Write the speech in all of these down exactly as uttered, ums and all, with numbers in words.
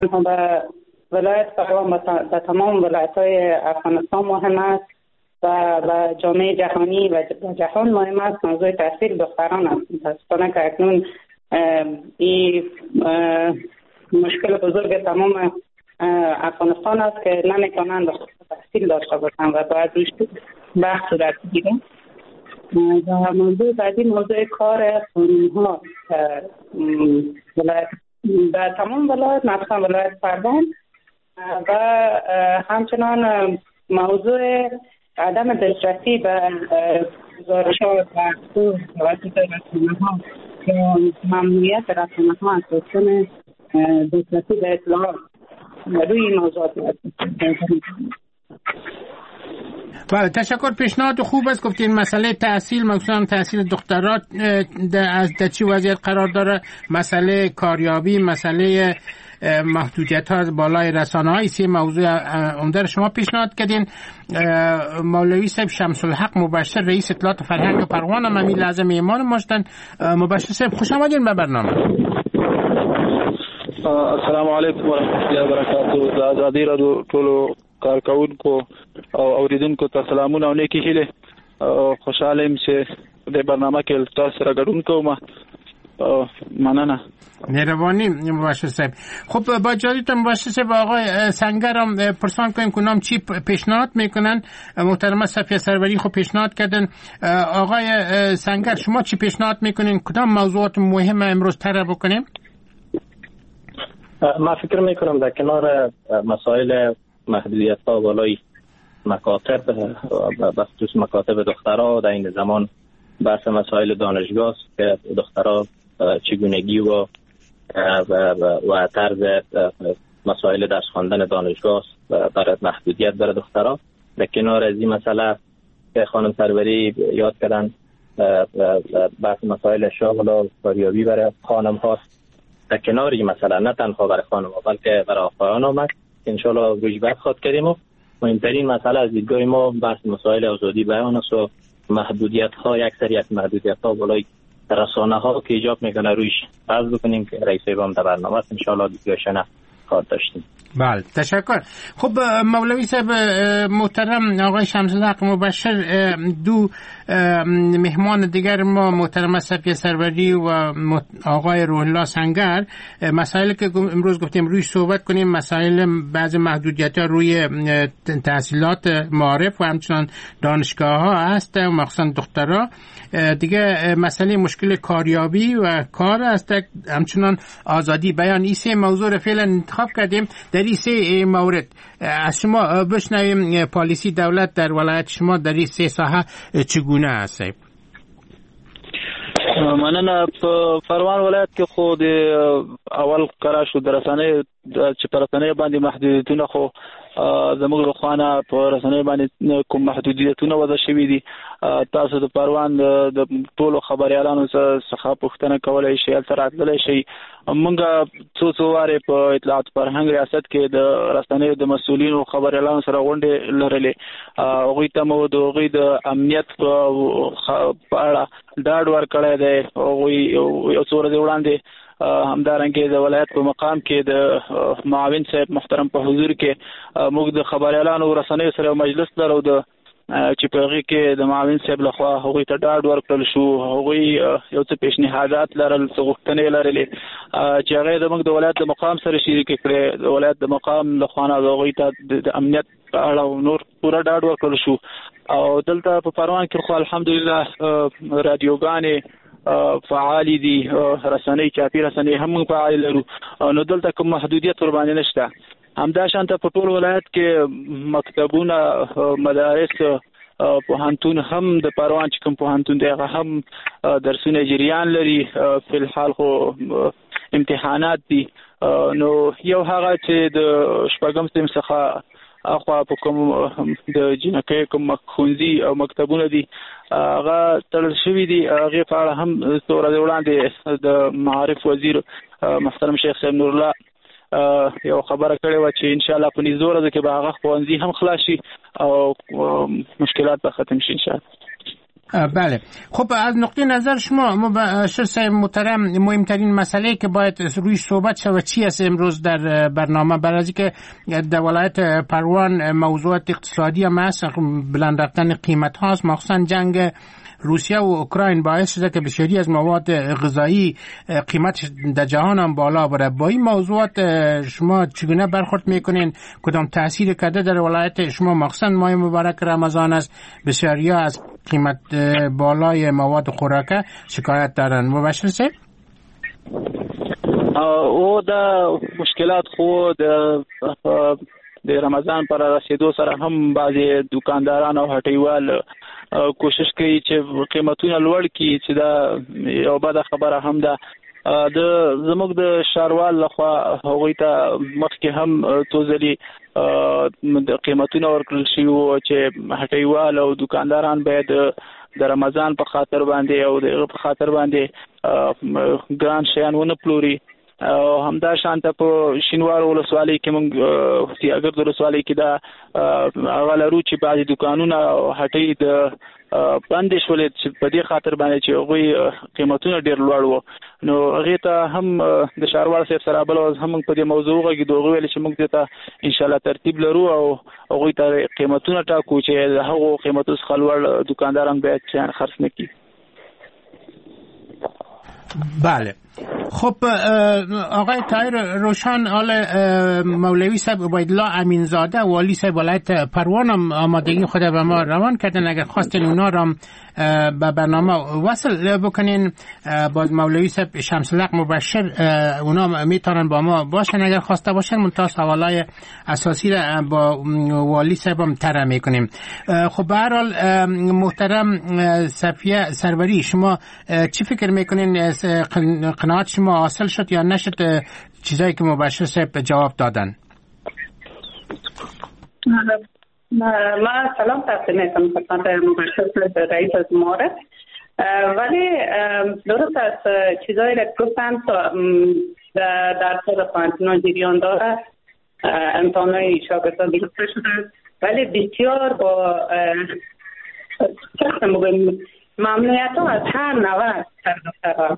به ولایت پروان به تمام ولایت‌های افغانستان مهم است و به جامعه جهانی و جهان مهم است. موضوع تحصیل دختران است. متاسفانه که اکنون این مشکل بزرگ تمام افغانستان است که نمی‌توانند تحصیل داشته باشند و باید روش بحث صورت بگیره. و موضوع بعدی موضوع کار قانون‌ها در تمام ولایت، مثلا ولایت پروان، و همچنان موضوع عدم دسترسی به گزارش‌ها و توسط رسانه‌ها که ممنوعیت رسانه‌ها از داشتن دسترسی به اطلاعات روی این موضوعات است. بله، تشکر. پیشنهاد خوب است. گفتین مسئله تحصیل، مخصوصا تحصیل دخترات از در چی وضعیت قرار داره، مسئله کاریابی، مسئله محدودیت ها بالای رسانه های، سه موضوع عمده شما پیشنهاد کردین. مولوی صاحب شمس الحق مبشر، رئیس اطلاعات فرهنگ پروان، هم همین لازم ایمان ماشتن. مبشر صاحب خوش آمدین به برنامه. السلام علیکم و رحمت الله و برکاته. د ازادي رادیو ټولو کارکونکو او اوریدونکو ته سلامونه او نیکی هیله. خوشاله یم چې د برنامه کې تاسو سره ګډون کوم. مننه. مهربانی مبشر صاحب. خب با اجازهتون مبشر صاحب، آقای سنگر هم پرسان کنیم که نام چی پیشنهاد میکنن. محترمه صفیه سروری خب پیشنهاد کردن. آقای سنگر شما چی پیشنهاد میکنین؟ کدام موضوعات مهم امروز طرح بکنیم؟ ما فکر میکنم در کنار مسائل محدودیت ها بالای مکاتب، به خصوص مکاتب دخترها، در این زمان بحث مسائل دانشگاه است که دخترها چگونگی و و طرز مسائل درس خواندن دانشگاه برای محدودیت برای دخترها. در کنار از این مسئله که خانم سروری یاد کردن، بحث مسائل شغل و کاریابی برای خانم هاست. در کنار این مسئله نه تنها برای خانم ها بلکه برای آقایان هم ان شاء الله روش بعد خواهد کردیم. و مهمترین مسئله از دیدگاه ما بحث مسائل آزادی بیان است و محدودیت ها، یک سری از محدودیت ها بالای رسانه ها که ایجاب میکنه رویش باز بکنیم که رئیس ایوان در برنامه است. ان شاء الله دیگه کار داشتیم. بله، تشکر. خب مولوی صاحب محترم، آقای شمس الحق مبشر، دو مهمان دیگر ما محترم صفیه سروری و آقای روح الله سنگر، مسائلی که امروز گفتیم روی صحبت کنیم، مسائل بعض محدودیت‌ها روی تحصیلات معارف و همچنان دانشگاه‌ها هست، مخصوصا دخترها. دیگه مسئله مشکل کاریابی و کار است، همچنان آزادی بیان. این سه موضوع رو فعلا انتخاب کردیم. در این سه مورد از شما بشنویم پالیسی دولت در ولایت شما در این سه ساحه چگونه است؟ مننه. په پروان ولایت کې خو د اول قرار شو درسانه چې په رسنۍ باندې محدودیتونه خو زموږ له خوانه په رسنۍ باندې کوم محدودیتونه وضع شوي دي. تاسو د پروان د ټولو خبريالانو څخه پوښتنه کولای شئ، هلته راتللی شئ. موږ څو څو وارې په اطلاعات فرهنګ ریاست کې د رسنیو د مسؤلینو خبريالانو سره غونډې لرلې. هغوی ته مو د هغوی د امنیت په اړه ډاډ ورکړی دی. هغوی یو څو ورځې وړاندې همدارنګه د ولایت په مقام کې د معاون صاحب محترم په حضور کې موږ د خبريالانو رسنیو سره مجلس لرو د چې په هغه کې د معاون صاحب لخوا هغوی ته ډاډ ورکړل شو. هغوی یو څه پیشنهادات لرل، څه غوښتنې لرلې چې هغه د موږ د ولایت د مقام سره شریک کړي. د ولایت د مقام لخوا نه هغوی ته د امنیت په اړه نور پوره ډاډ ورکړل شو. او دلته په پروان کې خو الحمدلله رادیوګانې فعالی دي، رسنۍ چاپی رسنۍ هم فعال لرو، نو دلته کوم محدودیت ور باندې نشته. همدا شانته په ټول ولایت کې مکتبونه، مدارس، پوهنتون هم د پروان چې کوم پوهنتون دی هغه هم درسونه جریان لري. په الحال خو امتحانات دي. نو یو هغه چې د شپږم سیم څخه اخوا په کوم د جنکې کوم ښوونځي او مکتبونه دي هغه تړل شوي دي. هغې په اړه هم څو ورځې وړاندې د معارف وزیر محترم شیخ صاحب نورالله یو خبره کړې وه چې انشاءالله په نږدې ورځو کې به هغه ښوونځي هم خلاص شي او مشکلات به ختم شي انشاءالله. بله. خب از نقطه نظر شما مباشر محترم مهمترین مسئله که باید روی صحبت شود چی است امروز در برنامه؟ برای اینکه در ولایت پروان موضوعات اقتصادی هم هست، بلند رفتن قیمت هاست، مخصوصا جنگ روسیه و اوکراین باعث شده که بسیاری از مواد غذایی قیمت در جهان هم بالا بره. با این موضوعات شما چگونه برخورد میکنین؟ کدام تاثیر کرده در ولایت شما؟ مخصوصا ماه مبارک رمضان است، بسیاری ها از قیمت بالای مواد خوراکه شکایت دارن. مباشر صاحب او دا مشکلات خود د رمضان پر رسیدو سره هم بعضی دکانداران او هټیوال کوشش کوي چې قیمتونه لوړ کړي، چې دا یو بده خبره هم ده. د زموږ د شاروال لخوا هغوی ته مخکې هم توزلي د قیمتونه ورکړل شي و چې هټیوال او دکانداران باید د رمضان په خاطر باندې او د په خاطر باندې ګران شیان ونه پلوري. او همدا شانته په شینوار ولسوالۍ کې موږ سیاګرد ولسوالۍ کې دا هغه لرو چې بعضې دکانونه او هټۍ د بندې شولې چې په دې خاطر باندې چې هغوی قیمتونه ډېر لوړ وو. نو هغې ته هم د ښاروال صاحب سره بله ورځ هم موږ په دې موضوع وغږېدو. هغوی ویل چې موږ دې ته انشاءالله ترتیب لرو او هغوی ته قیمتونه ټاکو چې د هغو قیمتو څخه لوړ دکانداران باید شیان خرڅ نه کړي. بله. خب آقای طاهر روشن، حال مولوی صاحب عبیدالله امینزاده والی صاحب ولایت پروان هم آمادگی خود به ما روان کردن. اگر خواستین اونا را به برنامه وصل بکنین با مولوی صاحب شمس الحق مبشر، اونا میتونن با ما باشن اگر خواسته باشن. منتها سوالای اساسی را با والی صاحب هم طرح میکنیم. خب به هر حال محترم صفیه سروری، شما چی فکر میکنین؟ قناعت شما حاصل شد یا نشد چیزایی که مبشر صاحب جواب دادن؟ ما سلام تقدیم میکنم خدمت مبشر صاحب رئیس از مورد، ولی درست است چیزایی که گفتن در سال پانزده جریان داره، امتحانات شاگردان گرفته شده، ولی بسیار با ممنوعیت ها از هر نوع در دخترها.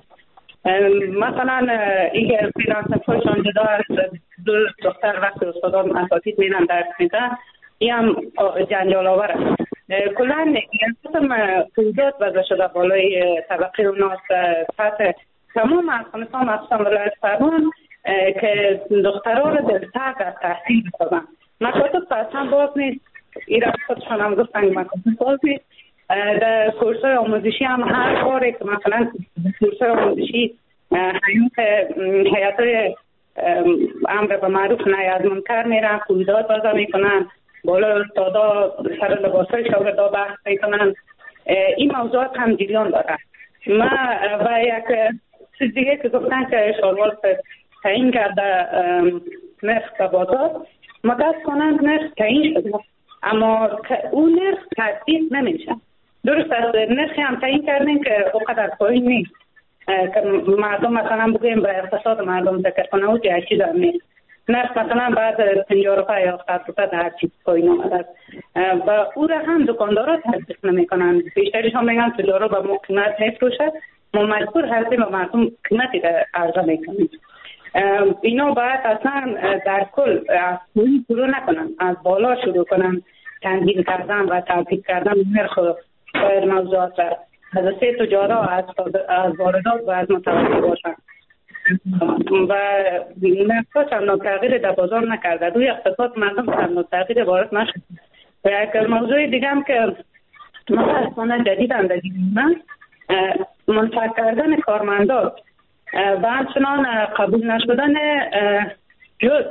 مثلا این فینانس فایشان جدا است، دو دختر وقت استادان اساتید میرن درس میدن، این هم جنجال آور است. کلا این قسم قیودات وضع شده بالای طبقه اوناست سطح تمام افغانستان، مخصوصا ولایت پروان، که دخترها رو دلتنگ از تحصیل بسازن. مکاتب اصلا باز نیست، این رفتارشان هم گفتن مکاتب باز نیست. در کورس‌های آموزشی هم هر باره که مثلا کورس‌های آموزشی حیات حیات‌های امر به معروف نهی از منکر میرن، قیودات وضع میکنن، بالا استادا سر لباس‌های شاگردا بحث میکنن. این موضوعات هم جریان داره. ما و یک چیز دیگه که گفتن که شاروال تعیین کرده نرخ به بازار، متاسفانه نرخ تعیین شده اما اون نرخ تطبیق نمیشه. درست است، نرخی هم تعیین کردن که اونقدر پایین نیست که مردم مثلا بگویم به اقتصاد مردم فکر کنه و که چیز هم نیست. نرخ مثلا بعد پنجاه روپه یا هفتاد روپه در هر چیز پایین آمده است و او را هم دکاندارا تطبیق نمیکنن. بیشترش هم میگن تجارت به ما قیمت نفروشه، ما مجبور هستیم و مردم قیمتی را عرضه میکنیم. اینا باید اصلا در کل از پایین شروع نکنن، از بالا شروع کنن تنظیم کردن و تطبیق کردن نرخ باید موضوعات را از سه تجارا از از واردات و از متوسط باشن و نرخ چندان تغییر در بازار نکرده، روی اقتصاد مردم چندان تغییر وارد نشد. و یک موضوع دیگه هم که متاسفانه جدید اندازی من منتقل کردن کارمندان و همچنان قبول نشدن جز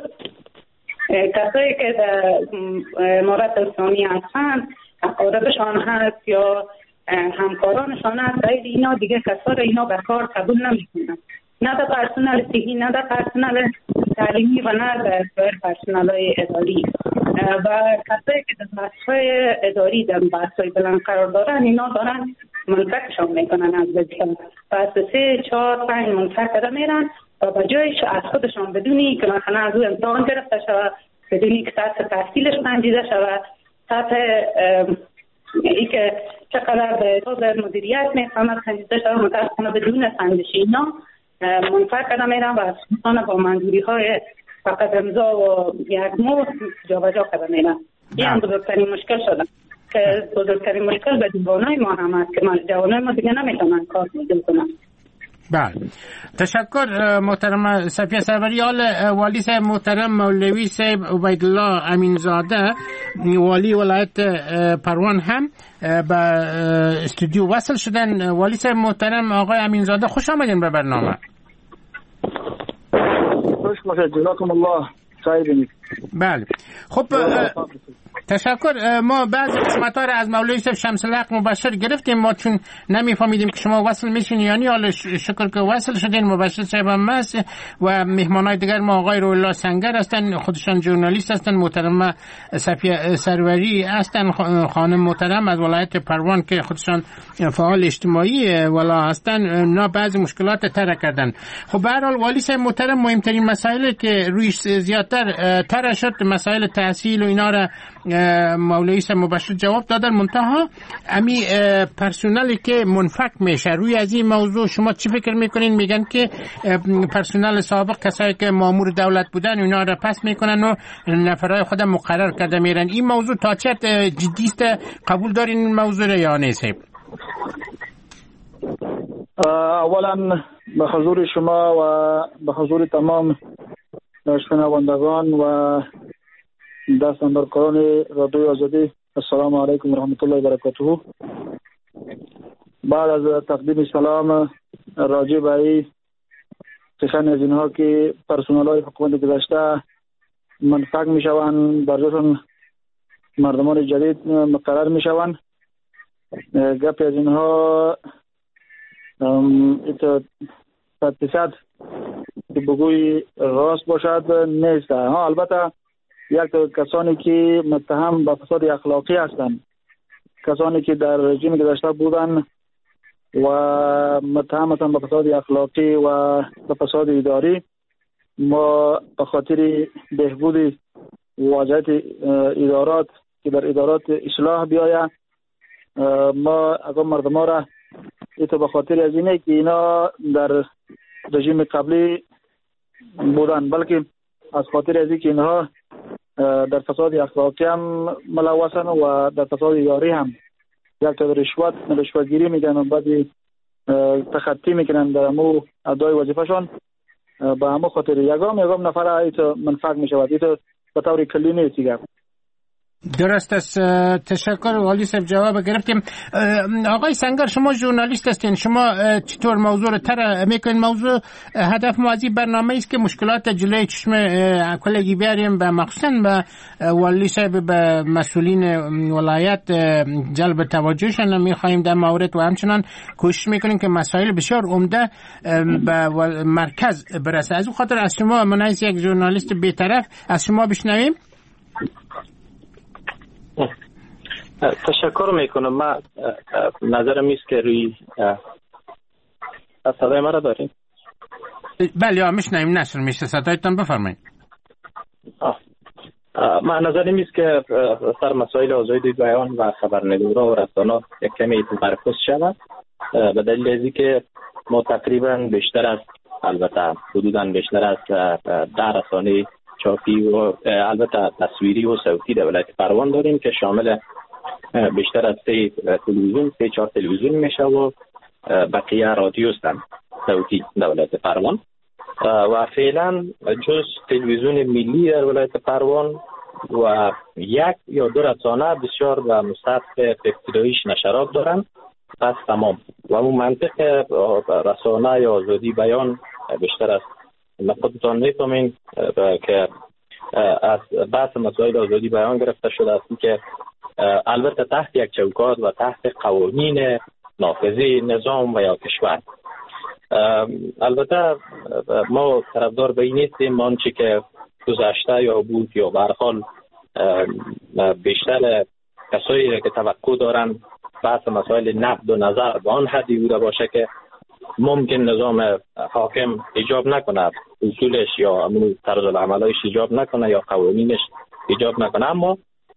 کسایی که در مورد اسلامی هستند، اقاربشان هست یا همکارانشان هست، اینا دیگه کسا را اینا به کار قبول نمیکنن، نه در پرسنل صحی، نه در پرسنل تعلیمی و نه در پرسنل های اداری. و کسایی که در بحث‌های اداری در بحث‌های بلند قرار دارن، اینا دارن منفکشان میکنن از وزیشان، پس سه چهار پنج منفک کرده میرن و به جایش از خودشان بدونی که مثلا از او امتحان گرفته شود، بدونی که سطح تحصیلش سنجیده شود، سطح ای که چقدر به اعتبار مدیریت میفهمد خریده شده متاسفانه بدون سنجش اینا منفعت کردن میرن و اصلا با منظوری های فقط امضا و یک مو جابجا کردن میرن. این هم بزرگترین مشکل شده که بزرگترین مشکل به جوانای ما هم هست که جوانای ما دیگه نمیتونن کار کنن. بله تشکر محترم صفیه سروری. حال والی صاحب محترم مولوی صاحب عبیدالله امینزاده والی ولایت پروان هم به استودیو وصل شدن. والی صاحب محترم آقای امینزاده خوش آمدین به برنامه. خوش باشید جزاکم الله خیر. بله خب تشکر. ما بعضی قسمت ها را از مولوی صاحب شمس الحق مبشر گرفتیم، ما چون نمیفهمیدیم که شما وصل میشین یعنی حالا شکر که وصل شدین. مبشر صاحب هم هست و مهمانای دیگر ما آقای روح الله سنگر هستن، خودشان ژورنالیست هستن، محترمه صفیه سروری هستن، خانم محترم از ولایت پروان که خودشان فعال اجتماعی ولا هستن. نه بعضی مشکلات تر کردن. خب به هر حال والی صاحب محترم مهمترین مسائلی که رویش زیادتر تر شد مسائل تحصیل و اینا را مولوی صاحب مبشر جواب دادن. منتها امی پرسونلی که منفک میشه روی از این موضوع شما چی فکر میکنین؟ میگن که پرسونل سابق کسایی که مامور دولت بودن اینا را پس میکنن و نفرای خود مقرر کرده میرن. این موضوع تا چه جدی است؟ قبول دارین این موضوع را یا نه صاحب؟ اولا به حضور شما و به حضور تمام شنوندگان و دستاندرکاران رادیو آزادی السلام علیکم و رحمت الله و برکاته. بعد از تقدیم سلام راجع به این سخن از اینها که پرسنل های حکومت گذشته منفعت می شوند برایشان مردمان جدید مقرر می شوند، گپ از اینها صد درصد که بگوی راست باشد نیست. ها البته یک کسانی که متهم به فساد اخلاقی هستند، کسانی که در رژیم گذشته بودند و متهم هستند به فساد اخلاقی و به فساد اداری، ما به خاطر بهبود وضعیت ادارات که در ادارات اصلاح بیاید ما اگر مردم ها را ایتو به خاطر از اینه که اینا در رژیم قبلی بودن، بلکه از خاطر از اینکه اینها در فساد اخلاقی هم ملوثن و در فساد اداری هم یک تا رشوت رشوتگیری میکنن و بعد تخطی میکنن در امو ادای وظیفه‌شان. به همو خاطر یگام یگام نفر ایتو منفعت میشود، ایتو به طور کلی نیست دیگر. درست است. تشکر والی صاحب جواب گرفتیم. آقای سنگر شما ژورنالیست هستین، شما چطور موضوع رو تر میکنین؟ موضوع هدف ما از این برنامه است که مشکلات جلوی چشم کلگی بیاریم و مخصوصا به والی صاحب به مسئولین ولایت جلب توجهشان میخواهیم در مورد و همچنان کوشش میکنیم که مسائل بسیار عمده به مرکز برسه. از اون خاطر از شما منایز یک ژورنالیست بی‌طرف از شما بشنویم. تشکر میکنم. من نظرم است که روی صدای ما را داریم؟ بله میشنویم، نشر میشه صدایتان بفرمایید. من نظرم است که سر مسائل آزادی بیان و خبرنگارا و رسانه یک کمی تمرکز شود، به دلیل از اینکه ما تقریبا بیشتر از البته حدوداً بیشتر از ده رسانه چاپی و البته تصویری و صوتی در ولایت پروان داریم که شامل بیشتر از سه تلویزیون سه چهار تلویزیون میشه و بقیه رادیو هستند صوتی در ولایت پروان و فعلا جز تلویزیون ملی در ولایت پروان و یک یا دو رسانه بسیار به مستوی ابتداییش نشرات دارند. پس تمام و اون منطق رسانه یا آزادی بیان بیشتر از خودتان میفهمین که از بحث مسائل آزادی بیان گرفته شده است که البته تحت یک چوکات و تحت قوانین نافذه نظام و یا کشور. البته ما طرفدار به این نیستیم آنچه که گذشته یا بود یا به هر حال بیشتر کسایی که توقع دارن بحث مسائل نقد و نظر به آن حدی بوده باشه که ممکن نظام حاکم ایجاب نکنه، اصولش یا طرز العملایش ایجاب نکنه یا قوانینش ایجاب نکنه، اما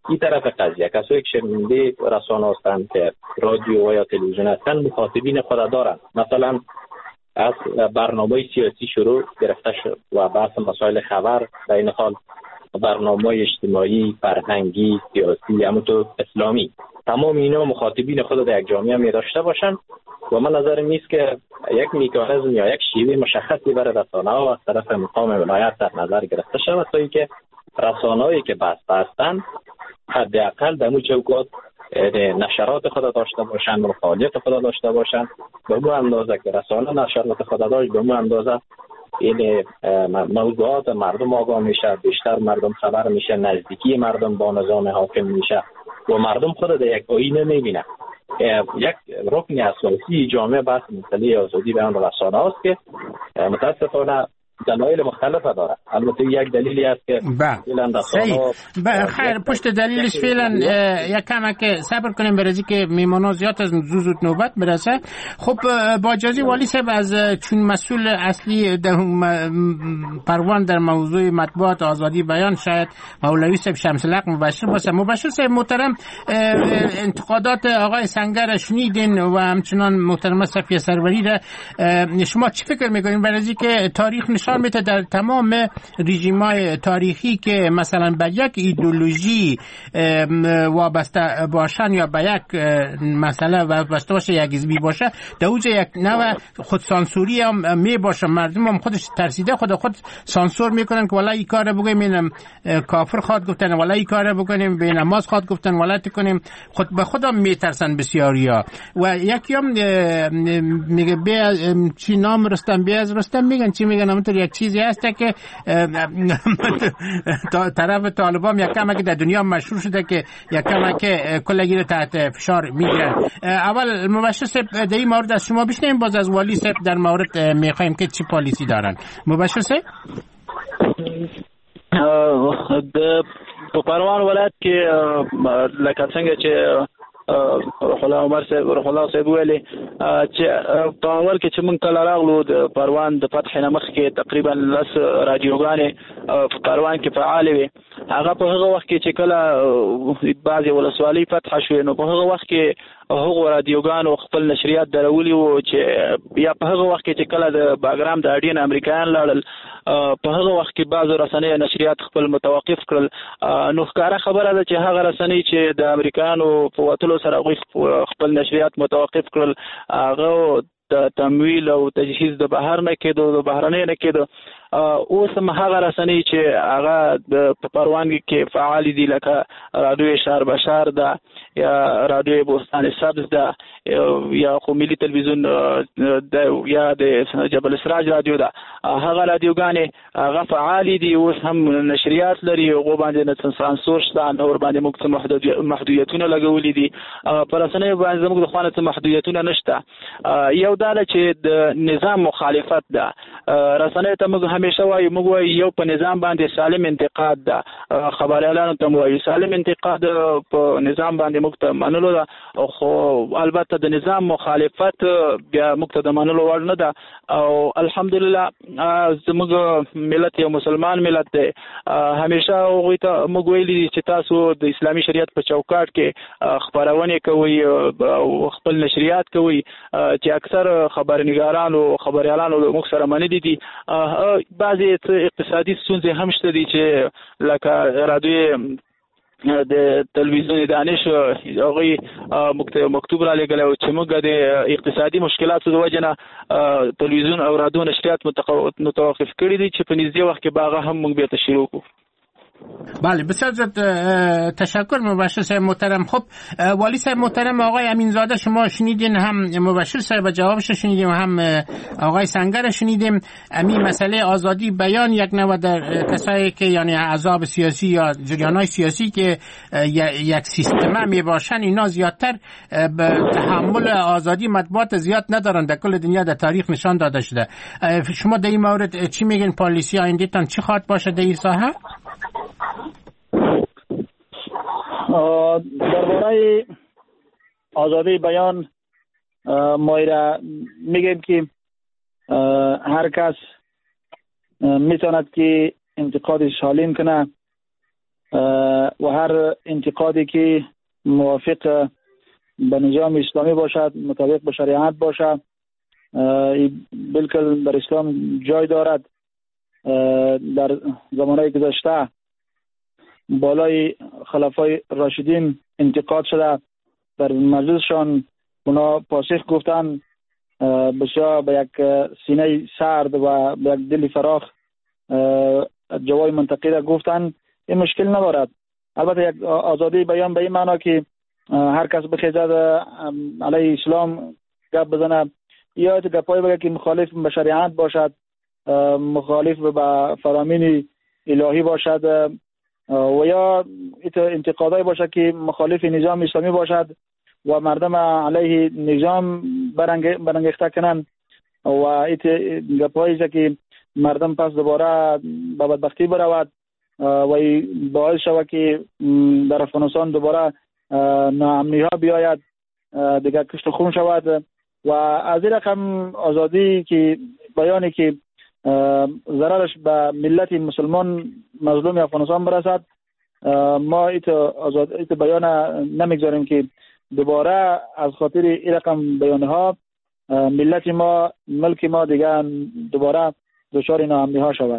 این طرف قضیه کسایی که شنونده رسانه هستند که رادیو و یا تلویزیون هستند مخاطبین خود دارند. مثلا از برنامه سیاسی شروع گرفته شد و بحث مسائل خبر، در این حال برنامه اجتماعی، فرهنگی، سیاسی، همونطور اسلامی، تمام اینا مخاطبین خود در یک جامعه می داشته باشند و من نظرم نیست که یک مکانیزم یا یک شیوه مشخصی برای رسانه‌ها از طرف مقام ولایت در نظر گرفته شود تا اینکه رسانه‌هایی که بسته هستند حداقل در اون چوکات نشرات خود داشته باشند و فعالیت خود داشته باشند. به اون اندازه که رسانه نشرات خود داشت، به اون اندازه این موضوعات مردم آگاه میشه، بیشتر مردم خبر میشه، نزدیکی مردم با نظام حاکم میشه و مردم خود در یک آینه میبینه. یک رکن اساسی جامعه بحث مسئله آزادی بیان و رسانه است که متاسفانه دلایل مختلفه داره. البته یک دلیلی است که فعلا خیر پشت دلیلش فعلا یک کم که صبر کنیم برای که میمونا زیاد از زود نوبت برسه. خب با اجازه والی صاحب، از چون مسئول اصلی در پروان در موضوع مطبوعات آزادی بیان شاید مولوی صاحب شمس الحق مبشر باشه. مبشر صاحب محترم، انتقادات آقای سنگر شنیدین و همچنان محترم صفیه سروری را شما چی فکر میکنین؟ برای که تاریخ نشان میده در تمام رژیم‌های تاریخی که مثلا به یک ایدئولوژی وابسته باشن یا به یک مسئله وابسته باشه، یک حزبی باشه، در اوج یک نوع خودسانسوری هم می باشه. مردم هم خودش ترسیده خود خود سانسور میکنن که والا این کار بگیم این کافر خواد گفتن، والا این کار بکنیم به نماز خواد گفتن، والا کنیم. خود به خودم میترسن بسیاریا. و یکی هم میگه به چی نام رستم بیاز رستم میگن چی میگن همونطور یک چیزی هست که طرف طالبان یک کمک در دنیا مشهور شده که یک کمک کلگی رو تحت فشار میگیرن. اول مبشر صاحب در این مورد از شما بشنیم، باز از والی صاحب در مورد میخوایم که چی پالیسی دارن. مبشر صاحب په پروان ولایت کې لکه څنګه چې روح الله عمر صاحب روح الله صاحب ویلي چې په اول کې چې موږ کله راغلو د پروان د فتح نه مخکې تقریبا لس رادیوګانې په پروان کې فعالې وې. هغه په هغه وخت کې چې کله بعضې ولسوالۍ فتح شوې نو په هغه وخت کې هغو رادیوګانو خپل نشریات درولي وو چې یا په هغه وخت کې چې کله د باګرام د اډین امریکایان لاړل په هغه وخت کې بعضو رسنیو نشریات خپل متوقف کړل. نو ښکاره خبره ده چې هغه رسنۍ چې د امریکایانو په وتلو سره هغوی خپل نشریات متوقف کړل، هغه د تمویل او تجهیز د بهر نه کېدو، د بهرنۍ نه کېدو. اوس هم هغه رسنۍ چې هغه په پروان کې فعال دي لکه رادیو شهر بشار ده یا رادیو بوستان سبز ده یا خو ملي تلویزیون ده یا د جبل اسراج رادیو ده، هغه رادیوګانې هغه فعال دي، اوس هم نشریات لري، هغو باندې نه سانسور شته، نور باندې موږ څه محدودیتونه لګولي دي. په رسنیو باندې زموږ د خوا نه څه محدودیتونه نشته. یو دا ده چې د نظام مخالفت ده. رسنیو ته موږ همیشه وایو، موږ وایو یو په نظام باندې سالم انتقاد ده، خبریالانو ته وایو سالم انتقاد په نظام باندې موږ ته منلو ده، خو البته د نظام مخالفت بیا موږ ته د منلو وړ نه ده. او الحمدلله زموږ ملت یو مسلمان ملت دی. همیشه هغوی ته موږ ویلي دي چې تاسو د اسلامي شریعت په چوکاټ کې خپرونې کوئ او خپل نشریات کوئ، چې اکثر خبرنګاران او خبریالانو موږ سره منلي دي. بعضې اقتصادي ستونزې هم شته دي چې لکه رادیو د تلویزیون دانش هغوی مکتوب را لېږلی و چې موږ د اقتصادي مشکلاتو د وجې نه تلویزیون او رادیو نشریات متوقف کړي دي چې په نږدې وخت کې به هغه هم موږ بېرته شروع کړو. بله بسیار زیاد تشکر مبشر صاحب محترم. خب والی صاحب محترم، آقای امینزاده شما شنیدین، هم مبشر صاحب جوابش شنیدیم، هم آقای سنگر شنیدیم. امی مسئله آزادی بیان یک نوع در کسایی که یعنی احزاب سیاسی یا جریان‌های سیاسی که یک سیستم می باشن، اینا زیادتر به تحمل آزادی مطبوعات زیاد ندارن، در کل دنیا در تاریخ نشان داده شده. شما در این مورد چی میگین؟ پالیسی آینده‌تان چی خواهد باشه در این ساحه؟ درباره آزادی بیان ما را میگیم که هر کس میتواند که انتقاد سالم کنه و هر انتقادی که موافق به نظام اسلامی باشد، مطابق به شریعت باشد، بالکل در اسلام جای دارد. در زمانهای گذشته بالای خلفای راشدین انتقاد شده، در مجلسشان اونا پاسخ گفتن، بسیار به یک سینه سرد و به یک دل فراخ جواب منطقی را گفتن. این مشکل ندارد. البته یک آزادی بیان به این معنا که هر کس بخیزد علیه اسلام گپ بزنه یا گپای بگه که مخالف به شریعت باشد، مخالف به فرامین الهی باشد، و یا انتقادای باشد که مخالف نظام اسلامی باشد و مردم علیه نظام برانگیخته کنند و ایت گپایی که مردم پس دوباره به بدبختی برود و باعث شود که در افغانستان دوباره ناامنی ها بیاید، دیگر کشت خون شود. و از این رقم آزادی که بیانی که ضررش به ملت مسلمان مظلوم افغانستان برسد، ما ایت آزاد ایت بیان نمیگذاریم که دوباره از خاطر این رقم بیانها ملت ما، ملک ما دیگر دوباره دچار ناامنی ها شود.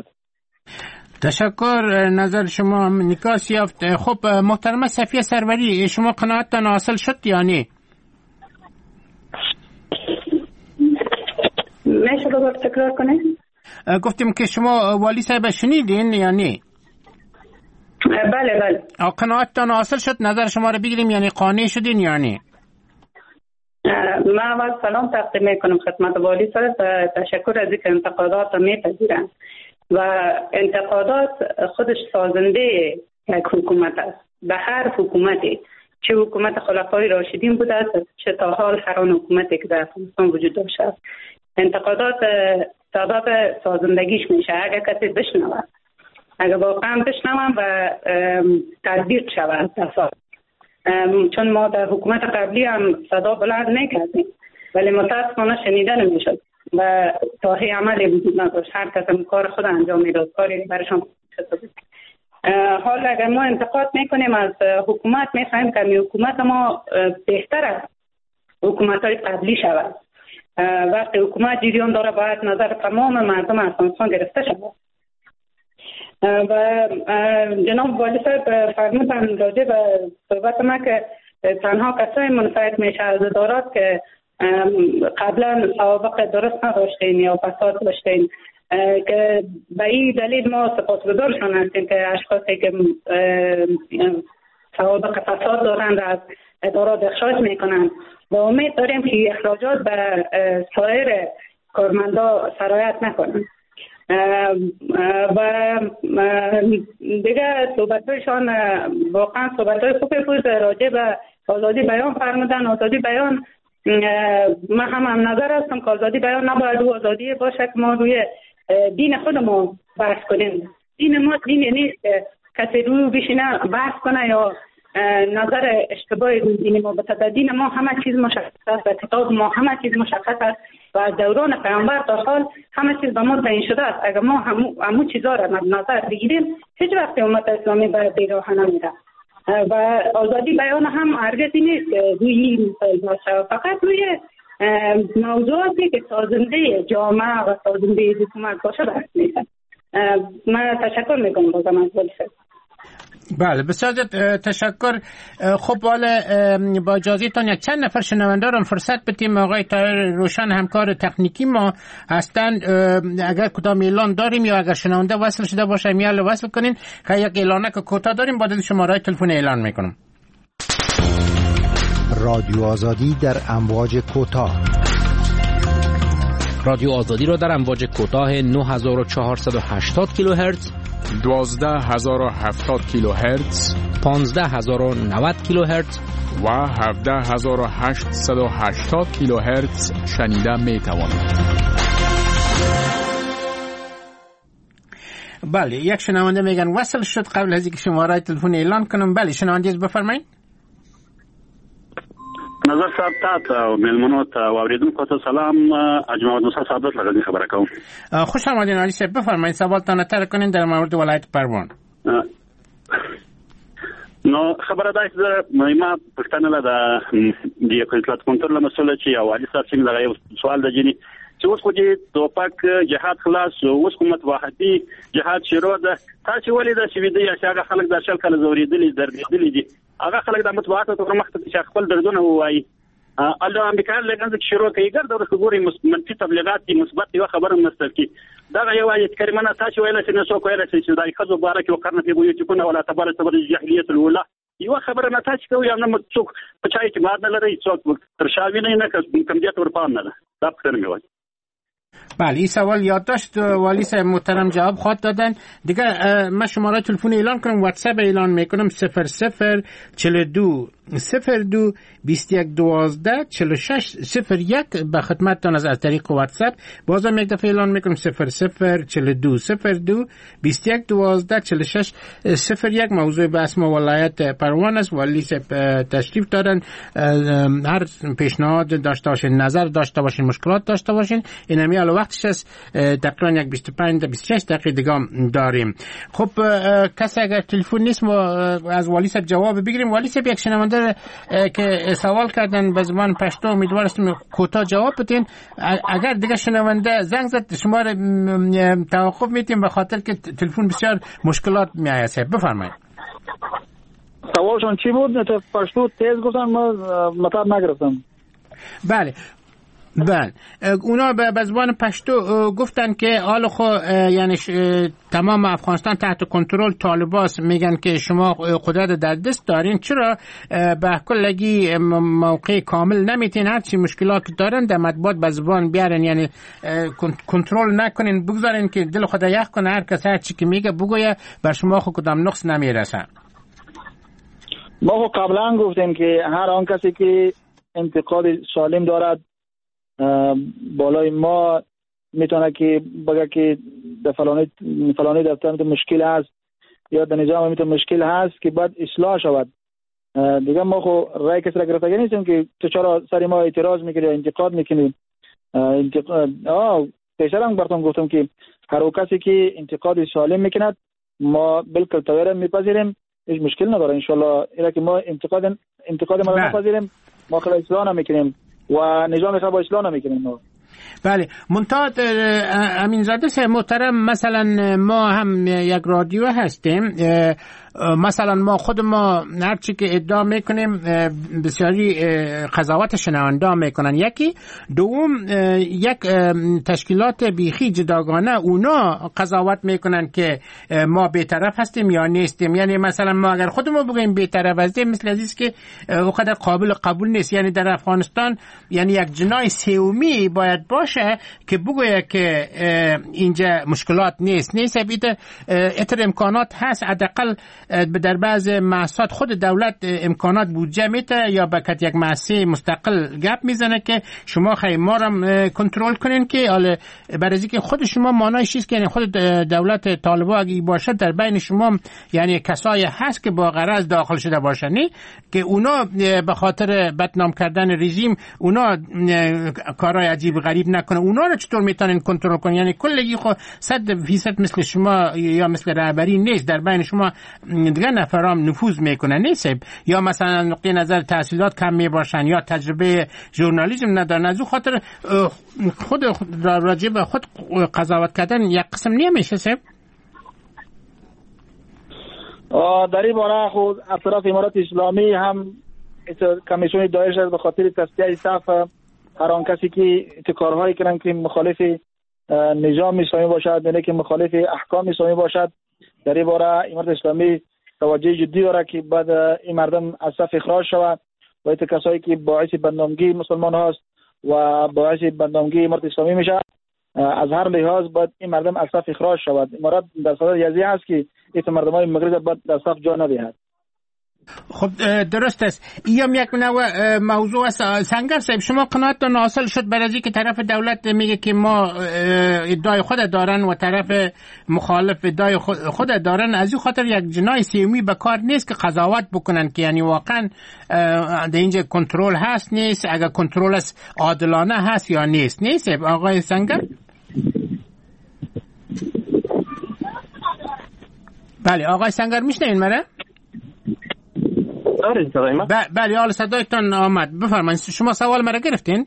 تشکر. نظر شما نکاس یافت. خب محترمه صفیه سروری، شما قناعتتان حاصل شد یا نه؟ میشه دوباره تکرار کنید؟ گفتیم که شما والی صاحب شنیدین یا نه؟ بله بله. قناعتتان حاصل شد؟ نظر شما رو بگیریم، یعنی قانع شدین یا نه؟ من اول سلام تقدیم میکنم خدمت والی صاحب و تشکر از اینکه انتقادات را میپذیرند و انتقادات خودش سازنده یک حکومت است. به هر حکومتی، چه حکومت خلفای راشدین بوده است، چه تا حال هر آن حکومتی که در افغانستان وجود داشته است، انتقادات سبب سازندگیش میشه اگر کسی بشنود، اگر واقعا بشنوم و تطبیق شود. چون ما در حکومت قبلی هم صدا بلند نکردیم ولی متاسفانه شنیده نمیشد و تاهی عملی وجود نداشت، هر کس هم کار خود انجام میداد، کاری برشان شد. حال اگر ما انتقاد میکنیم از حکومت، میخوایم که حکومت ما بهتر از حکومت های قبلی شود. وقتی حکومت جریان داره باید نظر تمام مردم افغانستان گرفته شود. و جناب والی صاحب فرمودن راجع به صحبت ما که تنها کسای منفعل میشه از ادارات که قبلا سوابق درست نداشتین یا فساد داشتین، که به این دلیل ما سپاسگزارشان هستیم که اشخاصی که سوابق فساد دارند از ادارات اخراج میکنند و امید داریم که اخراجات به سایر کارمندا سرایت نکنند. و دیگه صحبتایشان واقعا صحبتای خوبی بود. راجع به آزادی بیان فرمودن. آزادی بیان من هم هم نظر هستم که آزادی بیان نباید او آزادی باشه که ما روی دین خودمون بحث کنیم. دین ما دین نیست که کسی روی بشینه بحث کنه یا نظر اشتباهی روی دین ما بده. دین ما همه چیز مشخص است و کتاب ما همه چیز مشخص است و از دوران پیامبر تا حال همه چیز به ما تعیین شده است. اگر ما همو, همو چیزا را مد نظر بگیریم هیچ وقت امت اسلامی به بیراه نمیره. و آزادی بیان هم هرگز نیست که روی این باشه، فقط روی موضوعاتی که سازنده جامعه و سازنده حکومت باشه بحث میشه. من تشکر میکنم بازم از والی صاحب. بله بسیار تشکر. خب حالا با اجازهتان یک چند نفر شنونده رو فرصت بدیم. آقای طاهر روشن همکار تکنیکی ما هستند. اگر کدام اعلان داریم یا اگر شنونده وصل شده باشه میال وصل کنین که یک اعلانه که کوتاه داریم بعد شماره تلفن اعلان میکنم. رادیو آزادی در امواج کوتاه. رادیو آزادی را در امواج کوتاه نه هزار و چهارصد و هشتاد کیلوهرتز، دوازده هزار و هفتاد کیلوهرتز، پانزده هزار و نود کیلوهرتز و هفده هزار و هشتصد و هشتاد کیلوهرتز شنیده می توانید. بله یک شنونده میگن وصل شد. قبل از اینکه شماره تلفن اعلان کنم، بله شنونده بفرمایید. نظر صاحب تاسو او ملمنو ته اوریدونکو ته سلام. اجماع دوسه صاحب لږه خبره کوم. خوش آمدین علی صاحب، بفرمایید سوالتان تر کنین در مورد ولایت پروان. نو خبره ده چې ما پښتنه له د د اطلاعات کنټرول مسله چې اوالي صاحب څنګه لغه یو سوال د جني چې اوس خو دې توپک جهاد خلاص اوس کومت واحدي جهاد شروع ده تاسو ولې د سوي دی چې هغه خلک د شل کله زوریدلې درېدلې دي هغه خلک د متواتر تر مخ ته خپل دردونه وایي الله امریکا لګنځ شروع کوي ګرځي د خبرې منفي تبلیغات دي مثبت یو خبره مستل کی دا یو آیت کریمه تاسو ویل چې نو کوي چې دای خزو بارک وقرن في بيوتكم ولا تبرج تبرج الجاهليه الاولى یو خبره نه تاسو کوي نه مڅوک په چای کې ماد نه لري څوک تر شاوی نه نه کم دې تر پام نه دا پخیر میوي. بله این سوال یادداشت والی صاحب محترم جواب خواهد دادن. دیگه من شماره تلفن اعلان کنم، واتساپ اعلان میکنم صفر صفر چهل و دو صفر دو بیست و یک دوازده چهل و شش صفر یک به خدمتتان از طریق واتساپ. بازم یک دفعه اعلان میکنم صفر صفر چهل و دو صفر دو بیست و یک دوازده چهل و شش صفر یک. موضوع بحث ما ولایت پروان است. والی صاحب تشریف دارن، هر پیشنهاد داشته باشین، نظر داشته باشین، مشکلات داشته باشین، این همی الان وقتش است. تقریبا یک بیست و پنج تا بیست و شش دقیقه دیگه داریم. خب کسی اگر تلفن نیست ما از والی صاحب جواب بگیریم. والی صاحب یک شنونده که سوال کردن به زبان پشتو، امیدوار هستم کوتاه جواب بدین. اگر دیگه شنونده زنگ زد شما را توقف میتیم به خاطر که تلفن بسیار مشکلات میآید. بفرمایید. سوالشون چی بود؟ تو پشتو تیز گفتن ما مطلب نگرفتم. بله بله اونا به زبان پشتو گفتن که حال خو یعنی تمام افغانستان تحت کنترل طالباست، میگن که شما قدرت در دست دارین، چرا به کلگی موقع کامل نمیتین هر چی مشکلات دارن در مطبوعات به زبان بیارن، یعنی کنترل نکنین، بگذارین که دل خدا یخ کنه، هر کس هر چی که میگه بگویه، بر شما خود کدام نقص نمیرسه. ما خو قبلا گفتیم که هر آن کسی که انتقاد سالم دارد بالای ما میتونه که بگه که در فلانی فلانی دفتر مشکل هست یا در نظام میتونه مشکل هست که بعد اصلاح شود. دیگه ما خو رای کسی را گرفتگی نیستیم که تو چرا سر ما اعتراض میکنی یا انتقاد میکنی. انتقاد آه پیشترم براتون گفتم که هر کسی که انتقاد سالم میکند ما بالکل تویر میپذیریم، هیچ مشکل نداره. ان شاء الله اینا که ما انتقاد انتقاد ما نپذیریم، ما خلاص اصلاح نمیکنیم و نظام خبر اصلاح نمیکنیم. بله منتها امینزاده صاحب محترم، مثلا ما هم یک رادیو هستیم، مثلا ما خود ما هرچی که ادعا میکنیم بسیاری قضاوت شنونده میکنن. یکی دوم یک تشکیلات بیخی جداگانه اونا قضاوت میکنن که ما بی‌طرف هستیم یا نیستیم. یعنی مثلا ما اگر خود ما بگیم بی‌طرف هستیم مثل ازیز که وقت قابل قبول نیست. یعنی در افغانستان یعنی یک جناح سومی باید باشه که بگویه که اینجا مشکلات نیست نیست بیده اتر امکانات هست. حداقل در بعض مؤسسات خود دولت امکانات بودجه میده یا بکت یک مؤسسه مستقل گپ میزنه که شما خیلی ما را کنترل کنین، که حالا برای که خود شما مانایش چیست که یعنی خود دولت طالبا اگه باشه در بین شما یعنی کسایی هست که با غرض داخل شده باشنی که اونا به خاطر بدنام کردن رژیم اونا کارهای عجیب غریب نکنه. اونا رو چطور میتونین کنترل کنین؟ یعنی کلگی خود صد فیصد مثل شما یا مثل رهبری نیست، در بین شما دیگه نفرام نفوذ میکنن نیست، یا مثلا نقطه نظر تحصیلات کم میباشن یا تجربه ژورنالیسم ندارن. از اون خاطر خود راجع به خود قضاوت کردن یک قسم نمیشه سب. در این باره خود از طرف امارات اسلامی هم کمیسیون داعش به خاطر تصفیه صف هر آن کسی که کارهایی کردن که مخالف نظام اسلامی باشد یعنی که مخالف احکام اسلامی باشد، در این باره امارات اسلامی توجه جدی داره که بعد این مردم از صف اخراج شود و ایت کسایی که باعث بدنامگی مسلمان هست و باعث بدنامگی امارات اسلامی میشه از هر لحاظ باید این مردم از صف اخراج شود. امارات در صدد یزی هست که ایت مردمای مغرب باید در صف جا ندهد. خب درست است. ایام یک نوع موضوع است. سنگر صاحب شما قناعتتان حاصل شد برای که طرف دولت میگه که ما ادعای خود دارن و طرف مخالف ادعای خود دارن، از این خاطر یک جناح سومی به کار نیست که قضاوت بکنن که یعنی واقعا در اینجا کنترل هست نیست، اگر کنترل است عادلانه هست یا نیست نیست. آقای سنگر بله آقای سنگر میشنین مرا؟ دارید صدای من؟ بله حال صدایتان آمد. بفرمایید شما سوال مرا گرفتین؟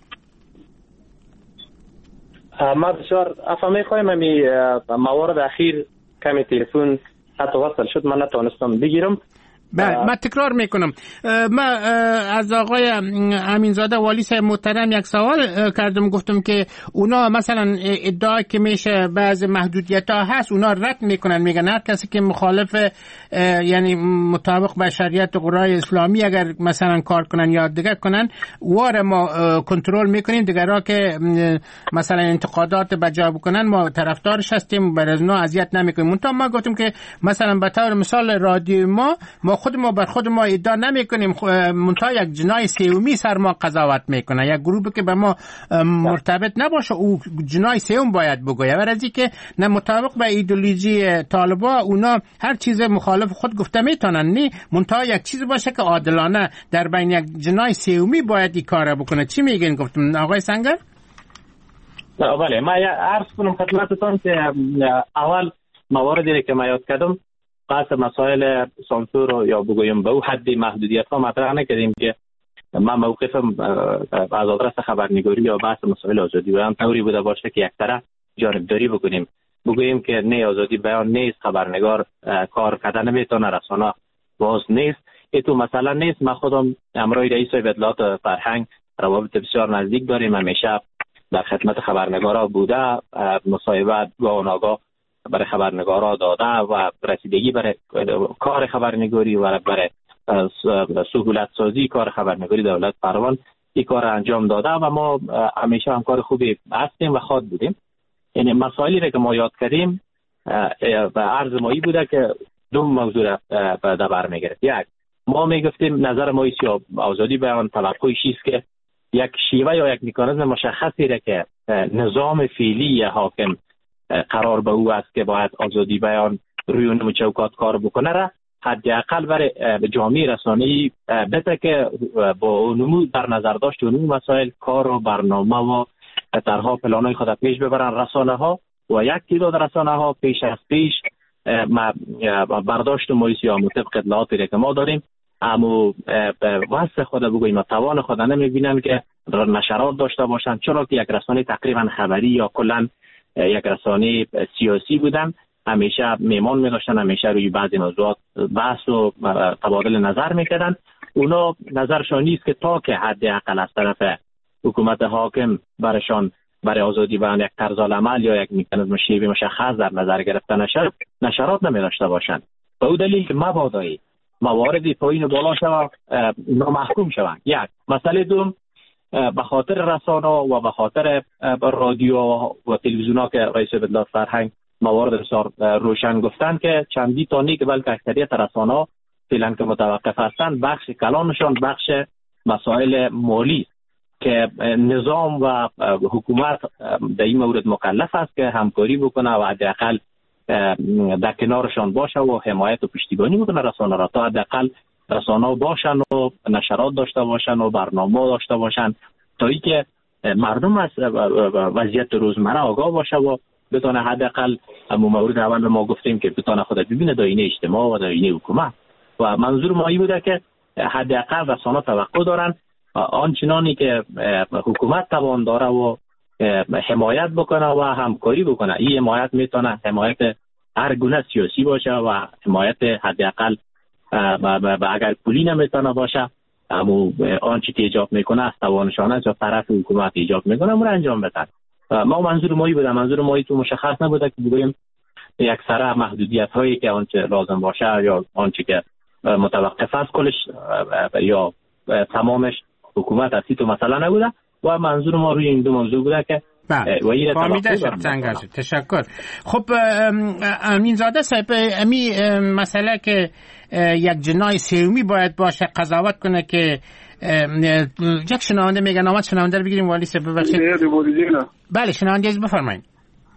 ما بسیار افا میخوایم امی موارد اخیر کمی تلفن حتی وصل شد من نتوانستم بگیرم. بله من تکرار میکنم. من از آقای امینزاده والی صاحب محترم یک سوال کردم، گفتم که اونا مثلا ادعا که میشه بعض محدودیت ها هست اونا رد میکنن، میگن هر کسی که مخالف یعنی مطابق با شریعت و قرآن اسلامی اگر مثلا کار کنن یا دیگر کنن واره ما کنترل میکنیم، دیگرها که مثلا انتقادات بجا بکنن ما طرفدارش هستیم، بر از اونا اذیت نمیکنیم. منتها ما گفتم که مثلا به طور مثال رادیو ما ما خود ما بر خود ما ادعا نمی کنیم، منتها یک جنای سومی سر ما قضاوت میکنه، یک گروهی که به ما مرتبط نباشه او جنای سوم باید بگویه، ورزی که نه مطابق به ایدئولوژی طالبا اونا هر چیز مخالف خود گفته میتونن، نه منتها یک چیز باشه که عادلانه در بین یک جنای سومی باید این کار بکنه. چی میگین گفتم آقای سنگر؟ بله ما عرض کنم خدمتتون که اول مواردی که ما یاد کردم بحث مسائل سانسور یا بگویم به او حد محدودیت ها مطرح نکردیم که من موقفم از آدرس خبرنگاری یا بحث مسائل آزادی بیان طوری بوده باشه که یک طرف جانبداری بکنیم، بگوییم که نه آزادی بیان نیست، خبرنگار کار کردن نمیتونه، رسانه باز نیست. ای تو مثلا نیست. من خودم امروی رئیس اطلاعات فرهنگ روابط بسیار نزدیک داریم، همیشه در خدمت خبرنگارا بوده، مصاحبت گاهناگاه برای خبرنگارا داده و رسیدگی برای کار خبرنگاری و برای سهولت سازی کار خبرنگاری دولت پروان این کار انجام داده و ما همیشه همکار خوبی هستیم و خود بودیم. یعنی مسائلی که ما یاد کردیم و عرض مایی بوده که دو موضوع در بر میگرفت. یک، ما میگفتیم نظر ما ایست یا آزادی بیان توقعی چیست که یک شیوه یا یک مکانیزم مشخصی را که نظام فعلی حاکم قرار به او است که باید آزادی بیان روی اون چوکات کار بکنه را حداقل برای جامعه رسانه‌ای بده که با نمود در نظر داشت اون مسائل کار و برنامه و طرح‌ها پلان‌های خود پیش ببرن رسانه ها و یک تعداد رسانه ها پیش از پیش برداشت مایسی یا مطابق اطلاعاتی که ما داریم اما واسه خود بگوییم توان خود نمیبینن که نشرات داشته باشن، چرا که یک رسانه تقریبا خبری یا کلا یک رسانه سیاسی بودن، همیشه میمان می‌داشتن، همیشه روی بعضی موضوعات بحث و تبادل نظر میکردن. اونا نظرشان نیست که تا که حداقل از طرف حکومت حاکم برشان برای آزادی بیان یک طرز العمل یا یک مکانیزم شیوه مشخص در نظر گرفته نشه، نشرات نمی‌داشته باشند. به او دلیل که مبادایی مواردی پایین و بالا شود نامحکوم شوند. یک مسئله دوم به خاطر رسانه و به خاطر رادیو و تلویزیون ها که رئیس اطلاعات فرهنگ موارد بسیار روشن گفتن که چندی تا نیک بلکه اکثریت رسانه ها فعلا که متوقف هستند بخش کلانشان بخش مسائل مالی که نظام و حکومت در این مورد مکلف است که همکاری بکنه و حداقل در کنارشان باشه و حمایت و پشتیبانی بکنه رسانه را تا حداقل رسانه باشن و نشرات داشته باشن و برنامه داشته باشن تا ای که مردم از وضعیت روزمره آگاه باشه و بتونه حداقل همون مورد اول ما گفتیم که بتونه خود ببینه داینه اجتماع و داینه حکومت و منظور ما این بوده که حداقل رسانه توقع دارن آنچنانی که حکومت توان داره و حمایت بکنه و همکاری بکنه. این حمایت میتونه حمایت هر گونه سیاسی باشه و حمایت حداقل و اگر پولی نمیتونه باشه اما آنچه که ایجاب میکنه از توانشان است یا طرف حکومت ایجاب میکنه اون انجام بدن. ما منظور مایی بوده، منظور مایی تو مشخص نبوده که بگوییم یک سره محدودیت هایی که آنچه لازم باشه یا آنچه که متوقف است کلش یا تمامش حکومت اصلی تو مثلا نبوده و منظور ما روی این دو موضوع بوده که بله فهمیده شد. تشکر. خب امینزاده صاحب امی مسئله که یک جنای سومی باید باشه قضاوت کنه که یک شنونده میگن آمد شنونده رو بگیریم والی صاحب ببخشید. بله شنونده از بفرمایید.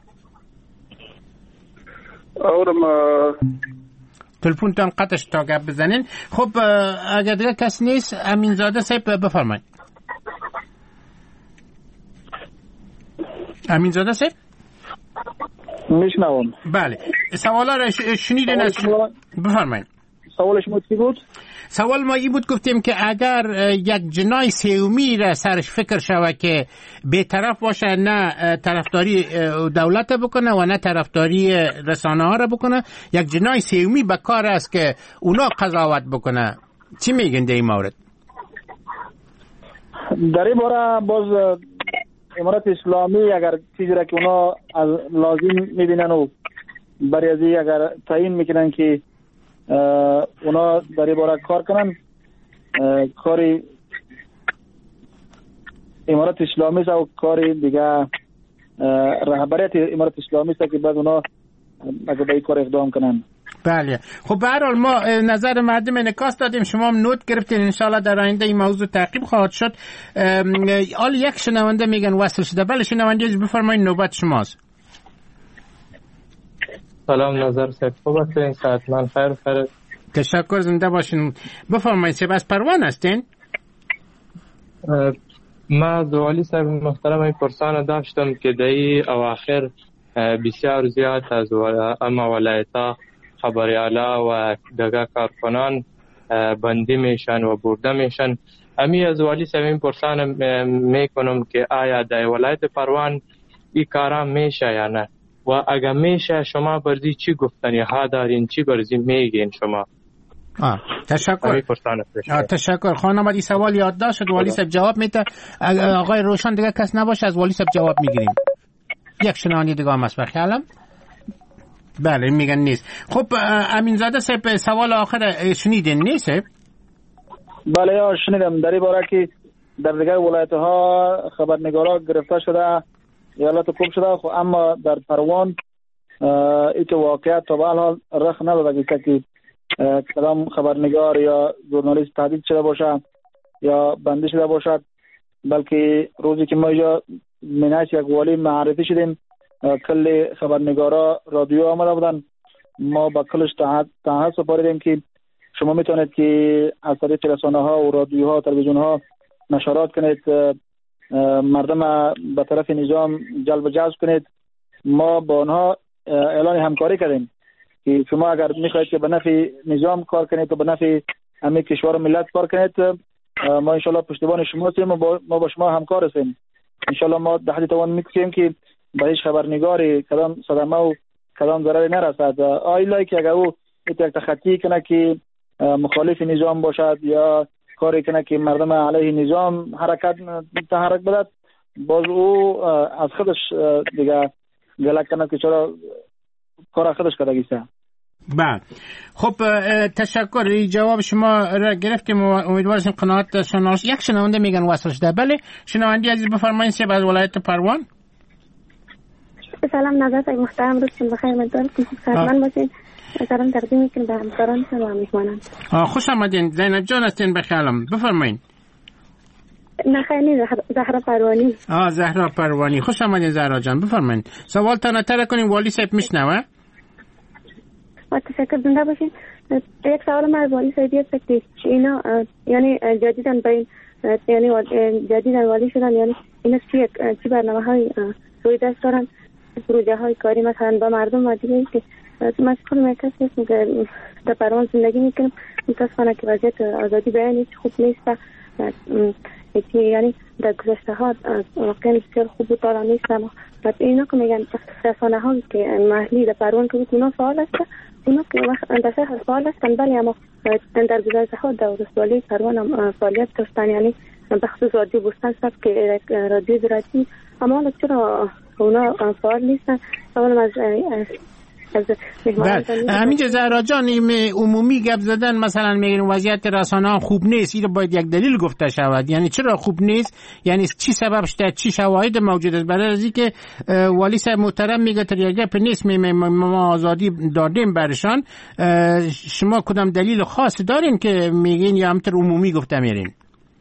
اورم تلفنتان قطعش تا گپ بزنین. خب اگر دیگه کس نیست امینزاده صاحب بفرمایید. امینزاده صاحب میشنوم. بله سوالا را شنیدین از بفرمایید. سوالش چی بود؟ سوال ما این بود، گفتیم که اگر یک جنای سیومی را سرش فکر شود که بی‌طرف باشه، نه طرفداری دولت بکنه و نه طرفداری رسانه ها را بکنه، یک جنای سیومی به کار است که اونا قضاوت بکنه، چی میگن در این مورد؟ در این باره باز امارت اسلامی اگر چیزی را که اونا از لازم میبینن و برای ازی اگر تعیین میکنن که اونا در این باره کار کنن، کاری امارت اسلامی است و کاری دیگه رهبریت امارت اسلامی است که بعد اونا اگر به این کار اقدام کنن. بله. خب به هر حال ما نظر مردم انعکاس دادیم، شما هم نوت گرفتین، انشالله در آینده این موضوع تعقیب خواهد شد. حال یک شنونده میگن وصل شده. بله شنونده بفرمایید، نوبت شماست. سلام نظر صاحب، خوب هستین؟ ساعت من خیر خیر. تشکر، زنده باشین. بفرمایید. صاحب از پروان هستین؟ ما زوالی صاحب محترم این پرسان داشتم که دایی اواخر بسیار زیاد از اما ولایتا خبریالا و دگاه کارکنان بندی میشن و برده میشن. امی از والی صاحب این پرسان میکنم که آیا در ولایت پروان این کارا میشه یا نه، و اگر میشه شما برزی چی گفتنی ها دارین، چی برزی میگین شما؟ آه. تشکر. آه. تشکر. خانم این سوال یاد داشت، والی صاحب جواب میده. آقای روشن دیگه کس نباشه از والی صاحب جواب میگیریم. یک شنوندی دیگه هم است بخیالم. بله میگن نیست. خب امین زاده صاحب سوال آخر شنیدین نیست؟ بله یا شنیدم در این باره که در دیگه ولایت ها خبرنگارا گرفته شده، ایالات کوب شده، خب اما در پروان ای که واقعیت تا به حال رخ نداده که کدام خبرنگار یا ژورنالیست تهدید شده باشه یا بندی شده باشد، بلکه روزی که ما یا مناش یک والی معرفی شدیم کل خبرنگارا رادیو آمده بودن، ما با کلش تحت سپاریدیم که شما میتونید که از طریق رسانه ها و رادیوها و تلویزیون ها نشرات کنید، مردم به طرف نظام جلب جذب کنید. ما با آنها اعلان همکاری کردیم که شما اگر میخواهید که به نفع نظام کار کنید و به نفع همه کشور و ملت کار کنید، ما انشالله پشتیبان شما هستیم و ما با شما همکار هستیم. انشالله ما در حد توان میکنیم که به هیچ خبرنگاری کدام صدمه و کدام ضرری نرسد. آیلای که اگر او یک تخطی کنه که مخالف نظام باشد یا کاری کنه که مردم علیه نظام حرکت تحرک بدد، باز او از خودش دیگه گلک کنه که چرا کار خودش کردگیسته. بله. خب تشکر. جواب شما را گرفتیم و امیدوارم قناعت داشته باشید. یک شنونده میگن وصل شده. بله شنونده عزیز بفرمایید سیب از ولایت پروان. سلام نظر محترم، روزتون بخیر، امیدوارم که صحتمند باشید. سلام تقدیم میکنم به همکاران و میهمانان. خوش آمدین. زینب جان هستین بخیالم، بفرمایید. نه خیلی زهرا پروانی. آه زهرا پروانی، خوش آمدین زهرا جان، بفرمایید. سوال تنها کنیم والی صاحب میشنوه. تشکر، زنده باشین. یک سوال من از والی صاحب است که اینا یعنی جدیدن به این یعنی جدیدن والی شدن، یعنی اینا چی چی برنامه‌های روی دست دارن، پروژه های کاری مثلا با مردم و دیگه که مسئول مرکز هستم که در پروان زندگی میکنم. متاسفانه که وضعیت آزادی بیان خوب نیست، یعنی در گذشته ها واقعا بسیار خوب بود، دارا نیست. اما اینا که میگن رسانه ها که محلی در پروان که بود اونا فعال هستن، اونا که در شهر فعال هستن، بله اما در گذشته ها در ولسوالی پروان فعالیت داشتن، یعنی بخصوص رادیو بوستان سبت که رادیو زراعتی، اما حالا چرا اونا فعال نیستن؟ سوالم از همینجا زهرا جان عمومی گپ زدن مثلا میگن وضعیت رسانه ها خوب نیست، این باید یک دلیل گفته شود. یعنی چرا خوب نیست؟ یعنی چی سببش ده؟ چی شواهد موجود است برای از اینکه والی صاحب محترم میگه تر یک گپ نیست، ما آزادی دادیم برشان، شما کدام دلیل خاص دارین که میگین یا همتر عمومی گفته میرین؟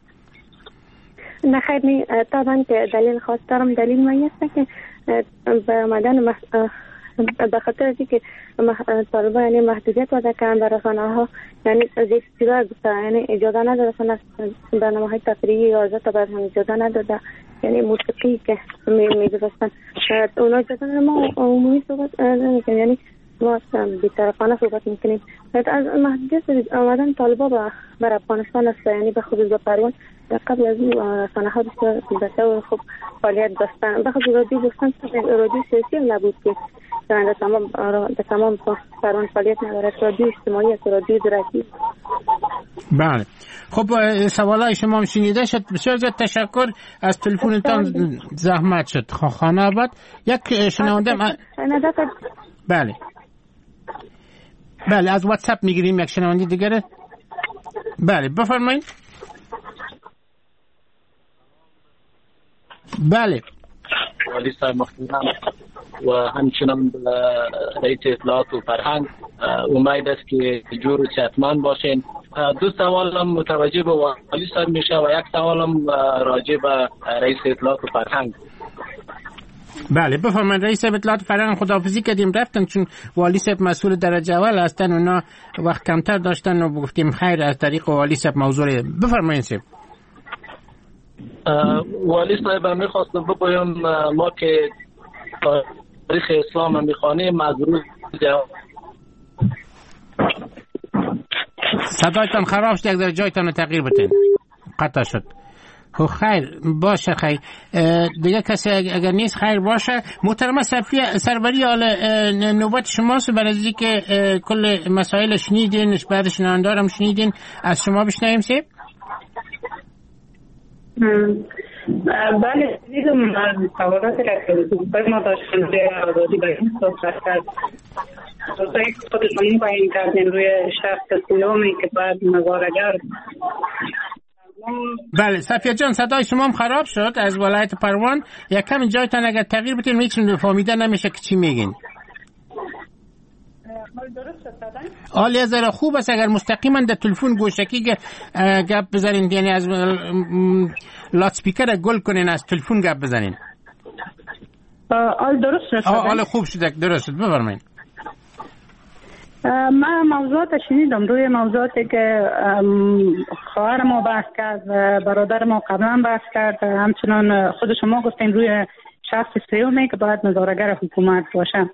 نه خیر نی طبعا که دلیل خاص دارم. دلیل من است که به آمدن مح... به خاطر از اینکه طالبان یعنی محدودیت وضع کردن در رسانه ها، یعنی زیر سیرا یعنی اجازه نداره رسانه برنامه های تفریحی یا آزاد برنامه اجازه نداده، یعنی موسیقی که میگذاشتن اونا اجازه نداره. ما عمومی صحبت نمیکنیم، یعنی ما بی‌طرفانه صحبت میکنیم. از محدودیت آمدن طالبان بر افغانستان است، یعنی به خصوص به پروان قبل از این رسانه ها بسیار بسیار خوب فعالیت داشتن، به خصوص رادیو گفتن رادیو سیاسی هم نبود که در تمام در تمام پروان فعالیت ندارد، رادیو اجتماعی است، رادیو درکی. بله خب سوالای شما شنیده شد، بسیار زیاد تشکر از تلفنتان، زحمت شد. خانه آباد یک شنونده م... بله بله از واتساپ میگیریم یک شنونده دیگره. بله بفرمایید. بله والی صاحب محترم و همچنان رئیس اطلاعات و فرهنگ، امید است که جور و صحتمند باشین. دو سوالم متوجه به والی صاحب میشه و یک سوالم راجع به رئیس اطلاعات و فرهنگ. بله بفرمایید. رئیس اطلاعات و فرهنگ خداحافظی کردیم رفتن چون والی صاحب مسئول درجه اول هستن، اونا وقت کمتر داشتن و گفتیم خیر از طریق والی صاحب موضوع. بفرمایید صاحب. والی صاحب میخواستم بگویم ما که تاریخ اسلام میخوانیم مضروب صدایتان خراب شد، یک در جایتان رو تغییر بتین، قطع شد. خب خیر باشه، خیر دیگه کسی اگر نیست خیر باشه. محترمه سروری، حال نوبت شماست برای از که کل مسائل شنیدین، بعد شنوندارم شنیدین، از شما بشنویم سیب. بله دیدم سوالات را که دوستای ما داشتن روی آزادی بیان صحبت کرد، دوستایی که خودشون بیان کردن روی شخص سیومی که بعد نظارگر. بله صفیه جان صدای شما هم خراب شد از ولایت پروان، یک کم جایتان اگر تغییر بتین میتونید فهمیده نمیشه که چی میگین. حالی از ذره خوب است اگر مستقیما در تلفن گوشکی گپ بزنین، یعنی از لات سپیکر گل کنین از تلفن گپ بزنین. حال درست شد؟ حال خوب شد، درست شد. بفرمایید. من موضوعات شنیدم، روی موضوعاتی که خواهر ما بحث کرد و برادر ما قبلا بحث کرد، همچنان خود شما گفتین روی شخص سیومی که باید نظارگر حکومت باشه.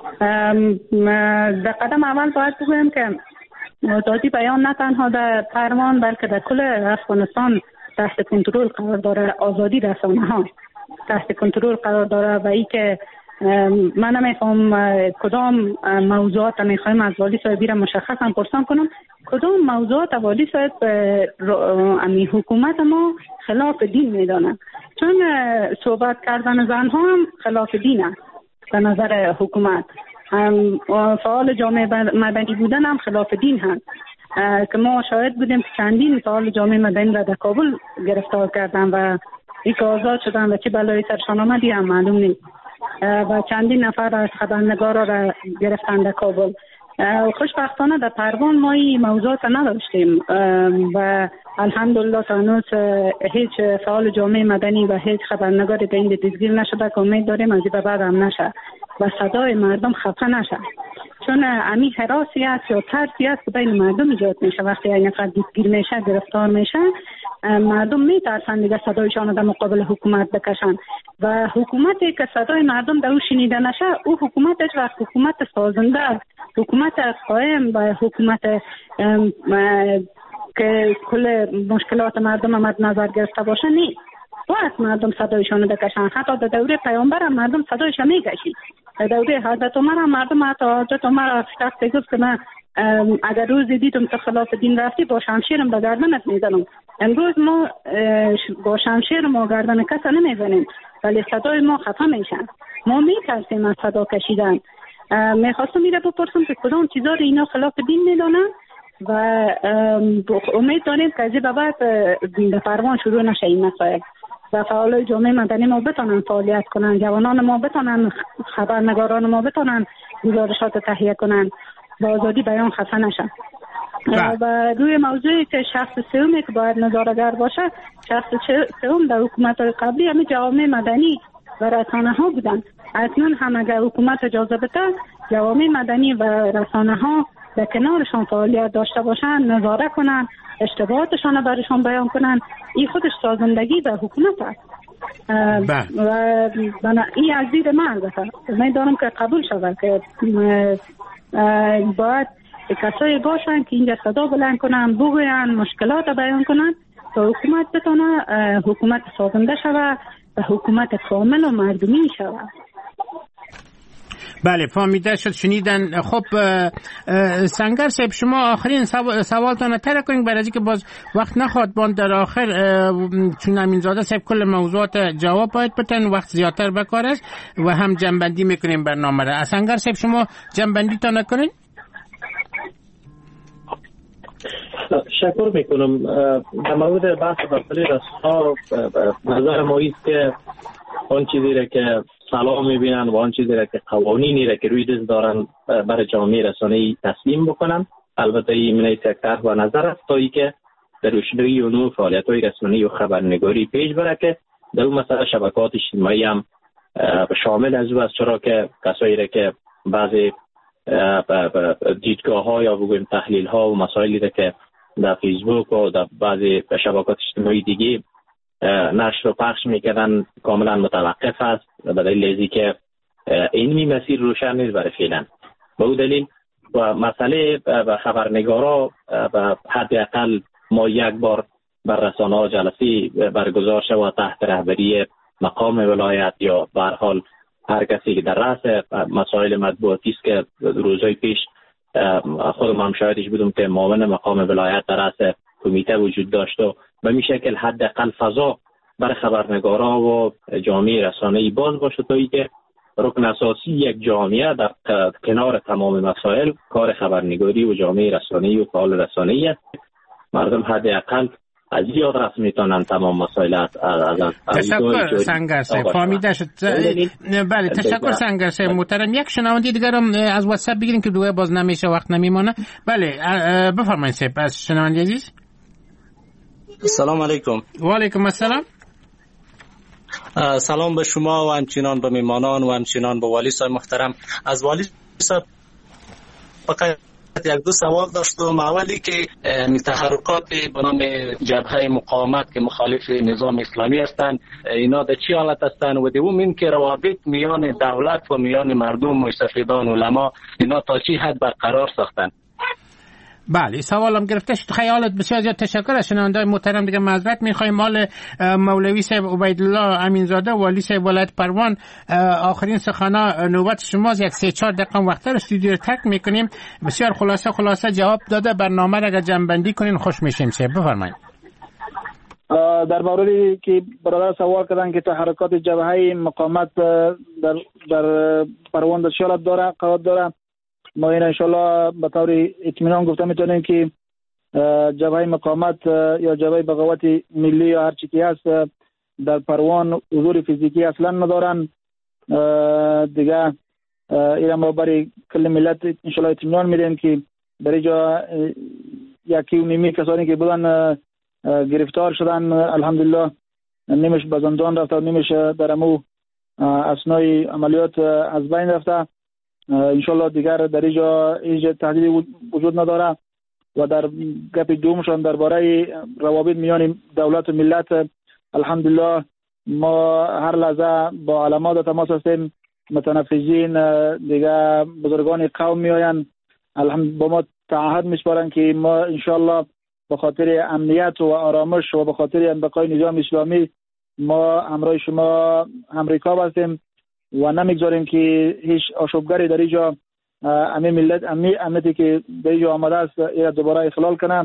در قدم اول باید بگویم که آزادی بیان نه تنها در پروان بلکه در کل افغانستان تحت کنترل قرار داره. آزادی رسانه ها تحت کنترل قرار داره و ای که من نمیخوام کدام موضوعات میخوایم از والی صاحبی را مشخصا پرسان کنم، کدام موضوعات والی صاحب امی حکومت ما خلاف دین میدانه، چون صحبت کردن زنها هم خلاف دین است به نظر حکومت، فعال جامعه مدنی بودن هم خلاف دین هست که ما شاهد بودیم که چندین فعال جامعه مدنی را در کابل گرفتار کردن و یک آزاد شدن و چه بلایی سرشان آمدی هم معلوم نیست و چندین نفر از خبرنگارا را گرفتن در کابل. خوشبختانه در پروان ما این موضوعات نداشتیم و الحمدلله تا هنوز هیچ فعال جامعه مدنی و هیچ خبرنگاری به این دستگیر نشده که امید داریم از این به بعد هم نشه و صدای مردم خفه نشه، چون امی حراسی است یا ترسی است که بین مردم ایجاد میشه. وقتی این نفر دستگیر میشه، گرفتار میشه، مردم میترسن دیگه صدایشان در مقابل حکومت بکشن و حکومتی که صدای مردم در او شنیده نشه، او حکومت هیچ وقت حکومت سازنده، حکومت قائم و حکومت که کل مشکلات مردم مد نظر گرفته باشه نیست. باید مردم صدایشان بکشن. حتی در دوره پیامبر هم مردم صدایشان میکشید، در دوره حضرت عمر هم مردم، حتی حضرت عمر شخصی گفت که من اگر روزی دیدم که خلاف دین رفتی با شمشیرم به گردنت میزنم. امروز ما با شمشیر ما گردن کس نمیزنیم ولی صدای ما خفه میشن، ما میترسیم از صدا کشیدن. میخواستم میره بپرسم که کدام چیزا رو اینا خلاف دین میدونن و امید داریم که از این به بعد در پروان شروع نشه این مسائل و فعالای جامعه مدنی ما بتونن فعالیت کنن، جوانان ما بتونن، خبرنگاران ما بتونن گزارشات تهیه کنن و آزادی بیان خفه نشن. و روی موضوعی که شخص سومی که باید نظارگر باشه، شخص سوم در حکومت قبلی همین جوامع مدنی و رسانه ها بودن. اکنون هم اگر حکومت اجازه بده جوامع مدنی و رسانه ها در کنارشان فعالیت داشته باشن، نظارت کنن، اشتباهاتشان برایشان بیان کنن، این خودش سازندگی به حکومت است. و بنا این از دید من البته من دارم که قبول شود که باید کسایی باشن که اینجا صدا بلند کنن، بگوین، مشکلات بیان کنن تا حکومت بتونه حکومت سازنده شود و حکومت کامل و مردمی شود. بله فهمیده شد، شنیدن. خب سنگر صاحب شما آخرین سوالتان تر کنید برای اینکه باز وقت نخواد باند در آخر، چون امینزاده صاحب کل موضوعات جواب باید بتن، وقت زیادتر بکار است و هم جنبندی میکنیم برنامه را. سنگر صاحب شما جنبندی تا نکنین؟ شکر میکنم. در مورد بحث بسیاری رسانه‌ها نظر ما ایست که آن چیزی را که سلام میبینن و آن چیزی را که قوانینی را که روی دست دارن برای جامعه رسانه‌ای تسلیم بکنن. البته این من یک طرح و نظر است تا ای که در روشنایی و نوع فعالیت‌های رسانه‌ای و خبرنگاری پیش بره که در اون مسئله شبکات اجتماعی هم شامل از او است، چرا که کسایی را که بعضی دیدگاه‌ها یا بگویم تحلیل‌ها و مسائلی را که در فیسبوک و در بعضی شبکات اجتماعی دیگه نشر و پخش میکردن کاملا متوقف است به دلیل که اینمی مسیر روشن نیست برای فعلا. به اون دلیل و مسئله خبرنگارا و حداقل ما یک بار بر رسانه‌ها جلسه برگزار شود تحت رهبری مقام ولایت یا به هر حال هر کسی که در رأس مسائل مطبوعاتی است که روزهای پیش خودم هم شاهدش بودم که معاون مقام ولایت در رأس کمیته وجود داشت و به این شکل حداقل فضا برای خبرنگارا و جامعه رسانه‌ای باز باشه تا اینکه رکن اساسی یک جامعه در کنار تمام مسائل کار خبرنگاری و جامعه رسانه‌ای و فعال رسانه‌ای است. مردم حداقل از یاد رفت میتونن تمام مسائل از از تشکر سنگر صاحب فهمیده شد. بله تشکر سنگر صاحب محترم. یک شنونده دیگر هم از واتساپ بگیریم که دوباره باز نمیشه وقت نمیمونه. بله بفرمایید صاحب. از شنونده عزیز سلام علیکم. و علیکم السلام. سلام به شما و همچنان به میمانان و همچنان به والی صاحب محترم. از والی صاحب فقط یک دو سوال داشتم. اولی که تحرکات به نام جبهه مقاومت که مخالف نظام اسلامی هستند اینا در چی حالت هستند و دوم این که روابط میان دولت و میان مردم مستفیدان علما اینا تا چی حد برقرار ساختند؟ بله سوالم گرفته شد. خیالت بسیار زیاد تشکر از شنونده‌های محترم. دیگه معذرت می‌خوایم. مال مولوی صاحب عبیدالله امینزاده والی صاحب ولایت پروان آخرین سخنا نوبت شماست. یک سه چهار دقیقه وقت در استودیو رو ترک می‌کنیم. بسیار خلاصه خلاصه جواب داده برنامه را اگر جنبندی کنین خوش میشیم. صاحب بفرمایید. در موردی که برادر سوال کردن که تحرکات جبهه مقاومت در در پروان در شالت داره قرار داره، ما این انشالله به طور اطمینان گفته میتونیم که جبهه مقاومت یا جبهه بغاوت ملی یا هر چی که هست در پروان حضور فیزیکی اصلا ندارن. دیگه این ما برای کل ملت انشالله اطمینان میدیم که در اینجا یکی و نیمی کسانی که بودن گرفتار شدن الحمدلله، نیمش به زندان رفته، نیمش در امو اثنای عملیات از بین رفته. انشالله دیگر در اینجا هیچ تهدیدی وجود نداره. و در گپ دومشان درباره روابط میان دولت و ملت الحمدلله ما هر لحظه با علما در تماس هستیم. متنفذین دیگه بزرگان قوم میآیند الحمد با ما تعهد میسپارن که ما انشالله به خاطر امنیت و آرامش و به خاطر بقای نظام اسلامی ما همراه شما امریکا هستیم و نمیگذاریم که هیچ آشوبگری در اینجا امی ملت امی امنیتی که در اینجا آمده است این دوباره اخلال کنه.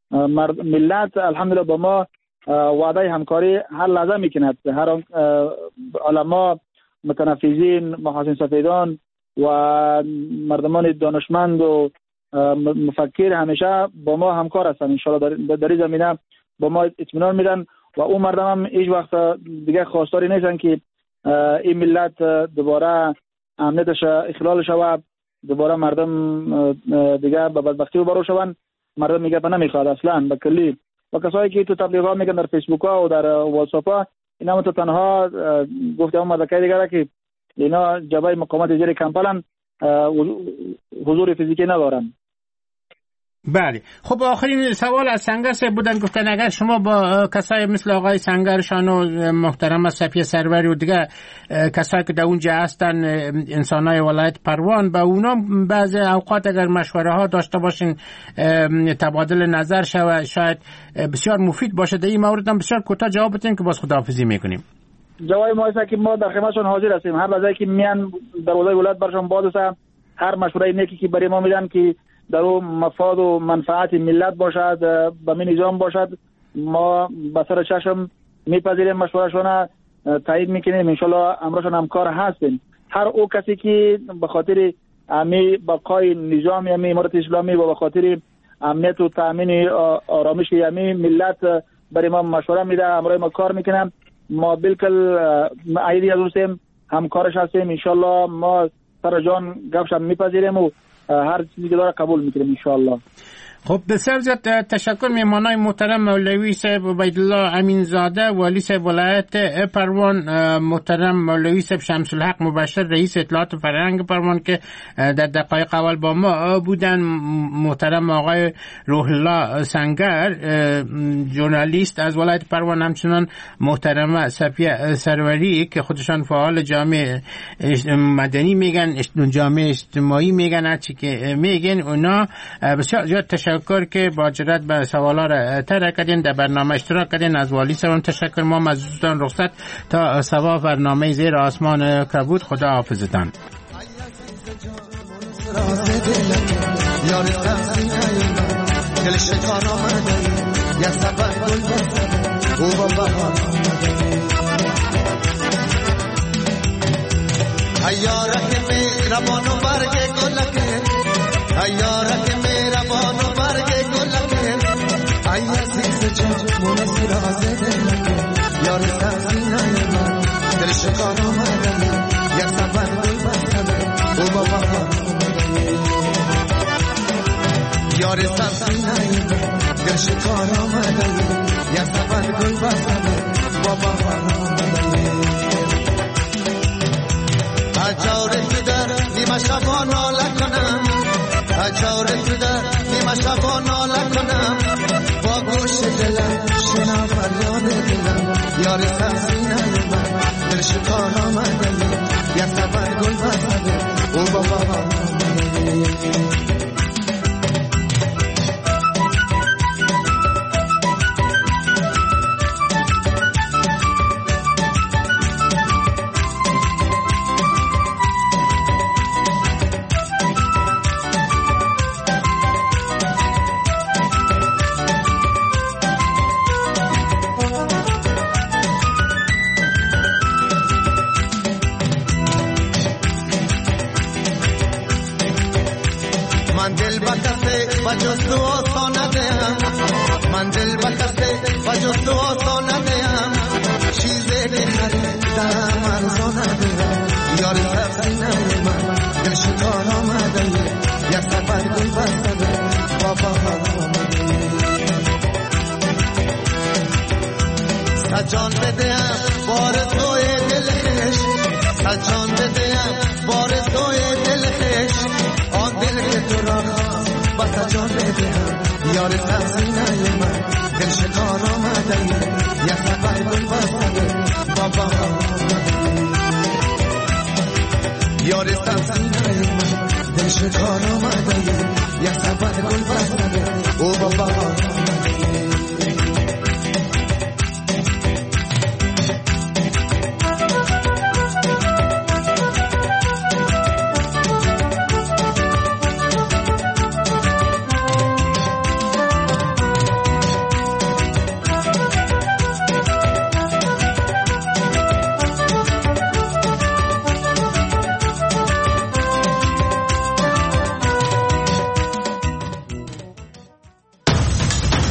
ملت الحمدلله با ما وعده همکاری هر لحظه میکند. هر علما، متنفذین، محاسن سفیدان و مردمان دانشمند و مفکر همیشه با ما همکار هستند. انشالله در, در این زمینه با ما اطمینان میدن و اون مردم هم هیچ وقت دیگه خواستاری نیستن که این ملت دوباره امنیتش اخلال شود، دوباره مردم دیگه به بدبختی برو شون. مردم میگه به نمیخواد اصلا به کلی. و کسایی که تو تبلیغات میگن در فیسبوک ها و در واتساپ ها اینا هم تو تنها گفته هم مدکه دیگه که اینا جبهه مقاومت زیر کمپلن، حضور فیزیکی ندارن. بله. خب آخرین سوال از سنگر صاحب بودن، گفتن اگر شما با کسای مثل آقای سنگرشان و محترم صفیه سروری و دیگه کسایی که در اونجا هستن انسانای ولایت پروان، با اونا بعض اوقات اگر مشوره ها داشته باشین تبادل نظر شود شاید بسیار مفید باشه. در این مورد هم بسیار کوتاه جواب بدین که باز خداحافظی میکنیم. جواب ما است که ما در خدمتشون حاضر هستیم. هر لحظه که میان دروازه ولایت برشون باز است، هر مشوره نیکی که برای ما میدن که در اون مفاد و منفعت ملت باشد، به می نظام باشد، ما به سر چشم میپذیریم، مشورهشون تایید میکنیم، انشالله امرشون همکار هستیم. هر او کسی که به خاطر امی بقای نظام امی امارت اسلامی و به خاطر امنیت و تامین آرامش امی ملت برای ما مشوره میده، امرای ما کار میکنم، ما بالکل عیدی از هستیم، همکارش هستیم. انشالله ما سر جان گپشم میپذیریم و هر چیزی که داره قبول میکنیم انشالله. خب بسیار زیاد تشکر. مهمانای محترم مولوی صاحب عبیدالله امینزاده والی صاحب ولایت پروان، محترم مولوی صاحب شمس الحق مبشر رئیس اطلاعات فرهنگ پروان که در دقایق اول با ما بودن، محترم آقای روح الله سنگر ژورنالیست از ولایت پروان، همچنان محترم صفیه سروری که خودشان فعال جامعه مدنی میگن، جامعه اجتماعی میگن، هرچی که میگن اونا. بسیار زیاد تشکر که با جرات به سوالا را طرح کردین، در برنامه اشتراک کردین. از والی صاحب تشکر. ما مزدورتان رخصت تا سوا برنامه زیر آسمان کبود. خدا حافظتان. ایارک میرا بانو برگ گلکه ای عزیز جان منصور آزاده لکه یار سبزینای من دل شکار آمدنی یک سبن گل بستنه او بابا آمدنی یار سبزینای من دل شکار آمدنی یک سبن گل بستنه بابا آمدنی اجاره در نیمه شبا ناله کنم، اجاره در نیمه شبا ناله کنم، با گوش دلم شنم فریاد دلم یار سبزینای من دل شکار آمدنی یک سبن گل بستنه او بابا آمدنی. سجان بدهم بار توی دلخش، سجان بدهم بار توی دلخش، آن دل که تو را خواست با سجان بدهم یار سبزینای من دل شکار آمده یک سبن گل بستنه بابا آمده یار سبزینای من دل شکار آمده یک سبن گل بستنه او بابا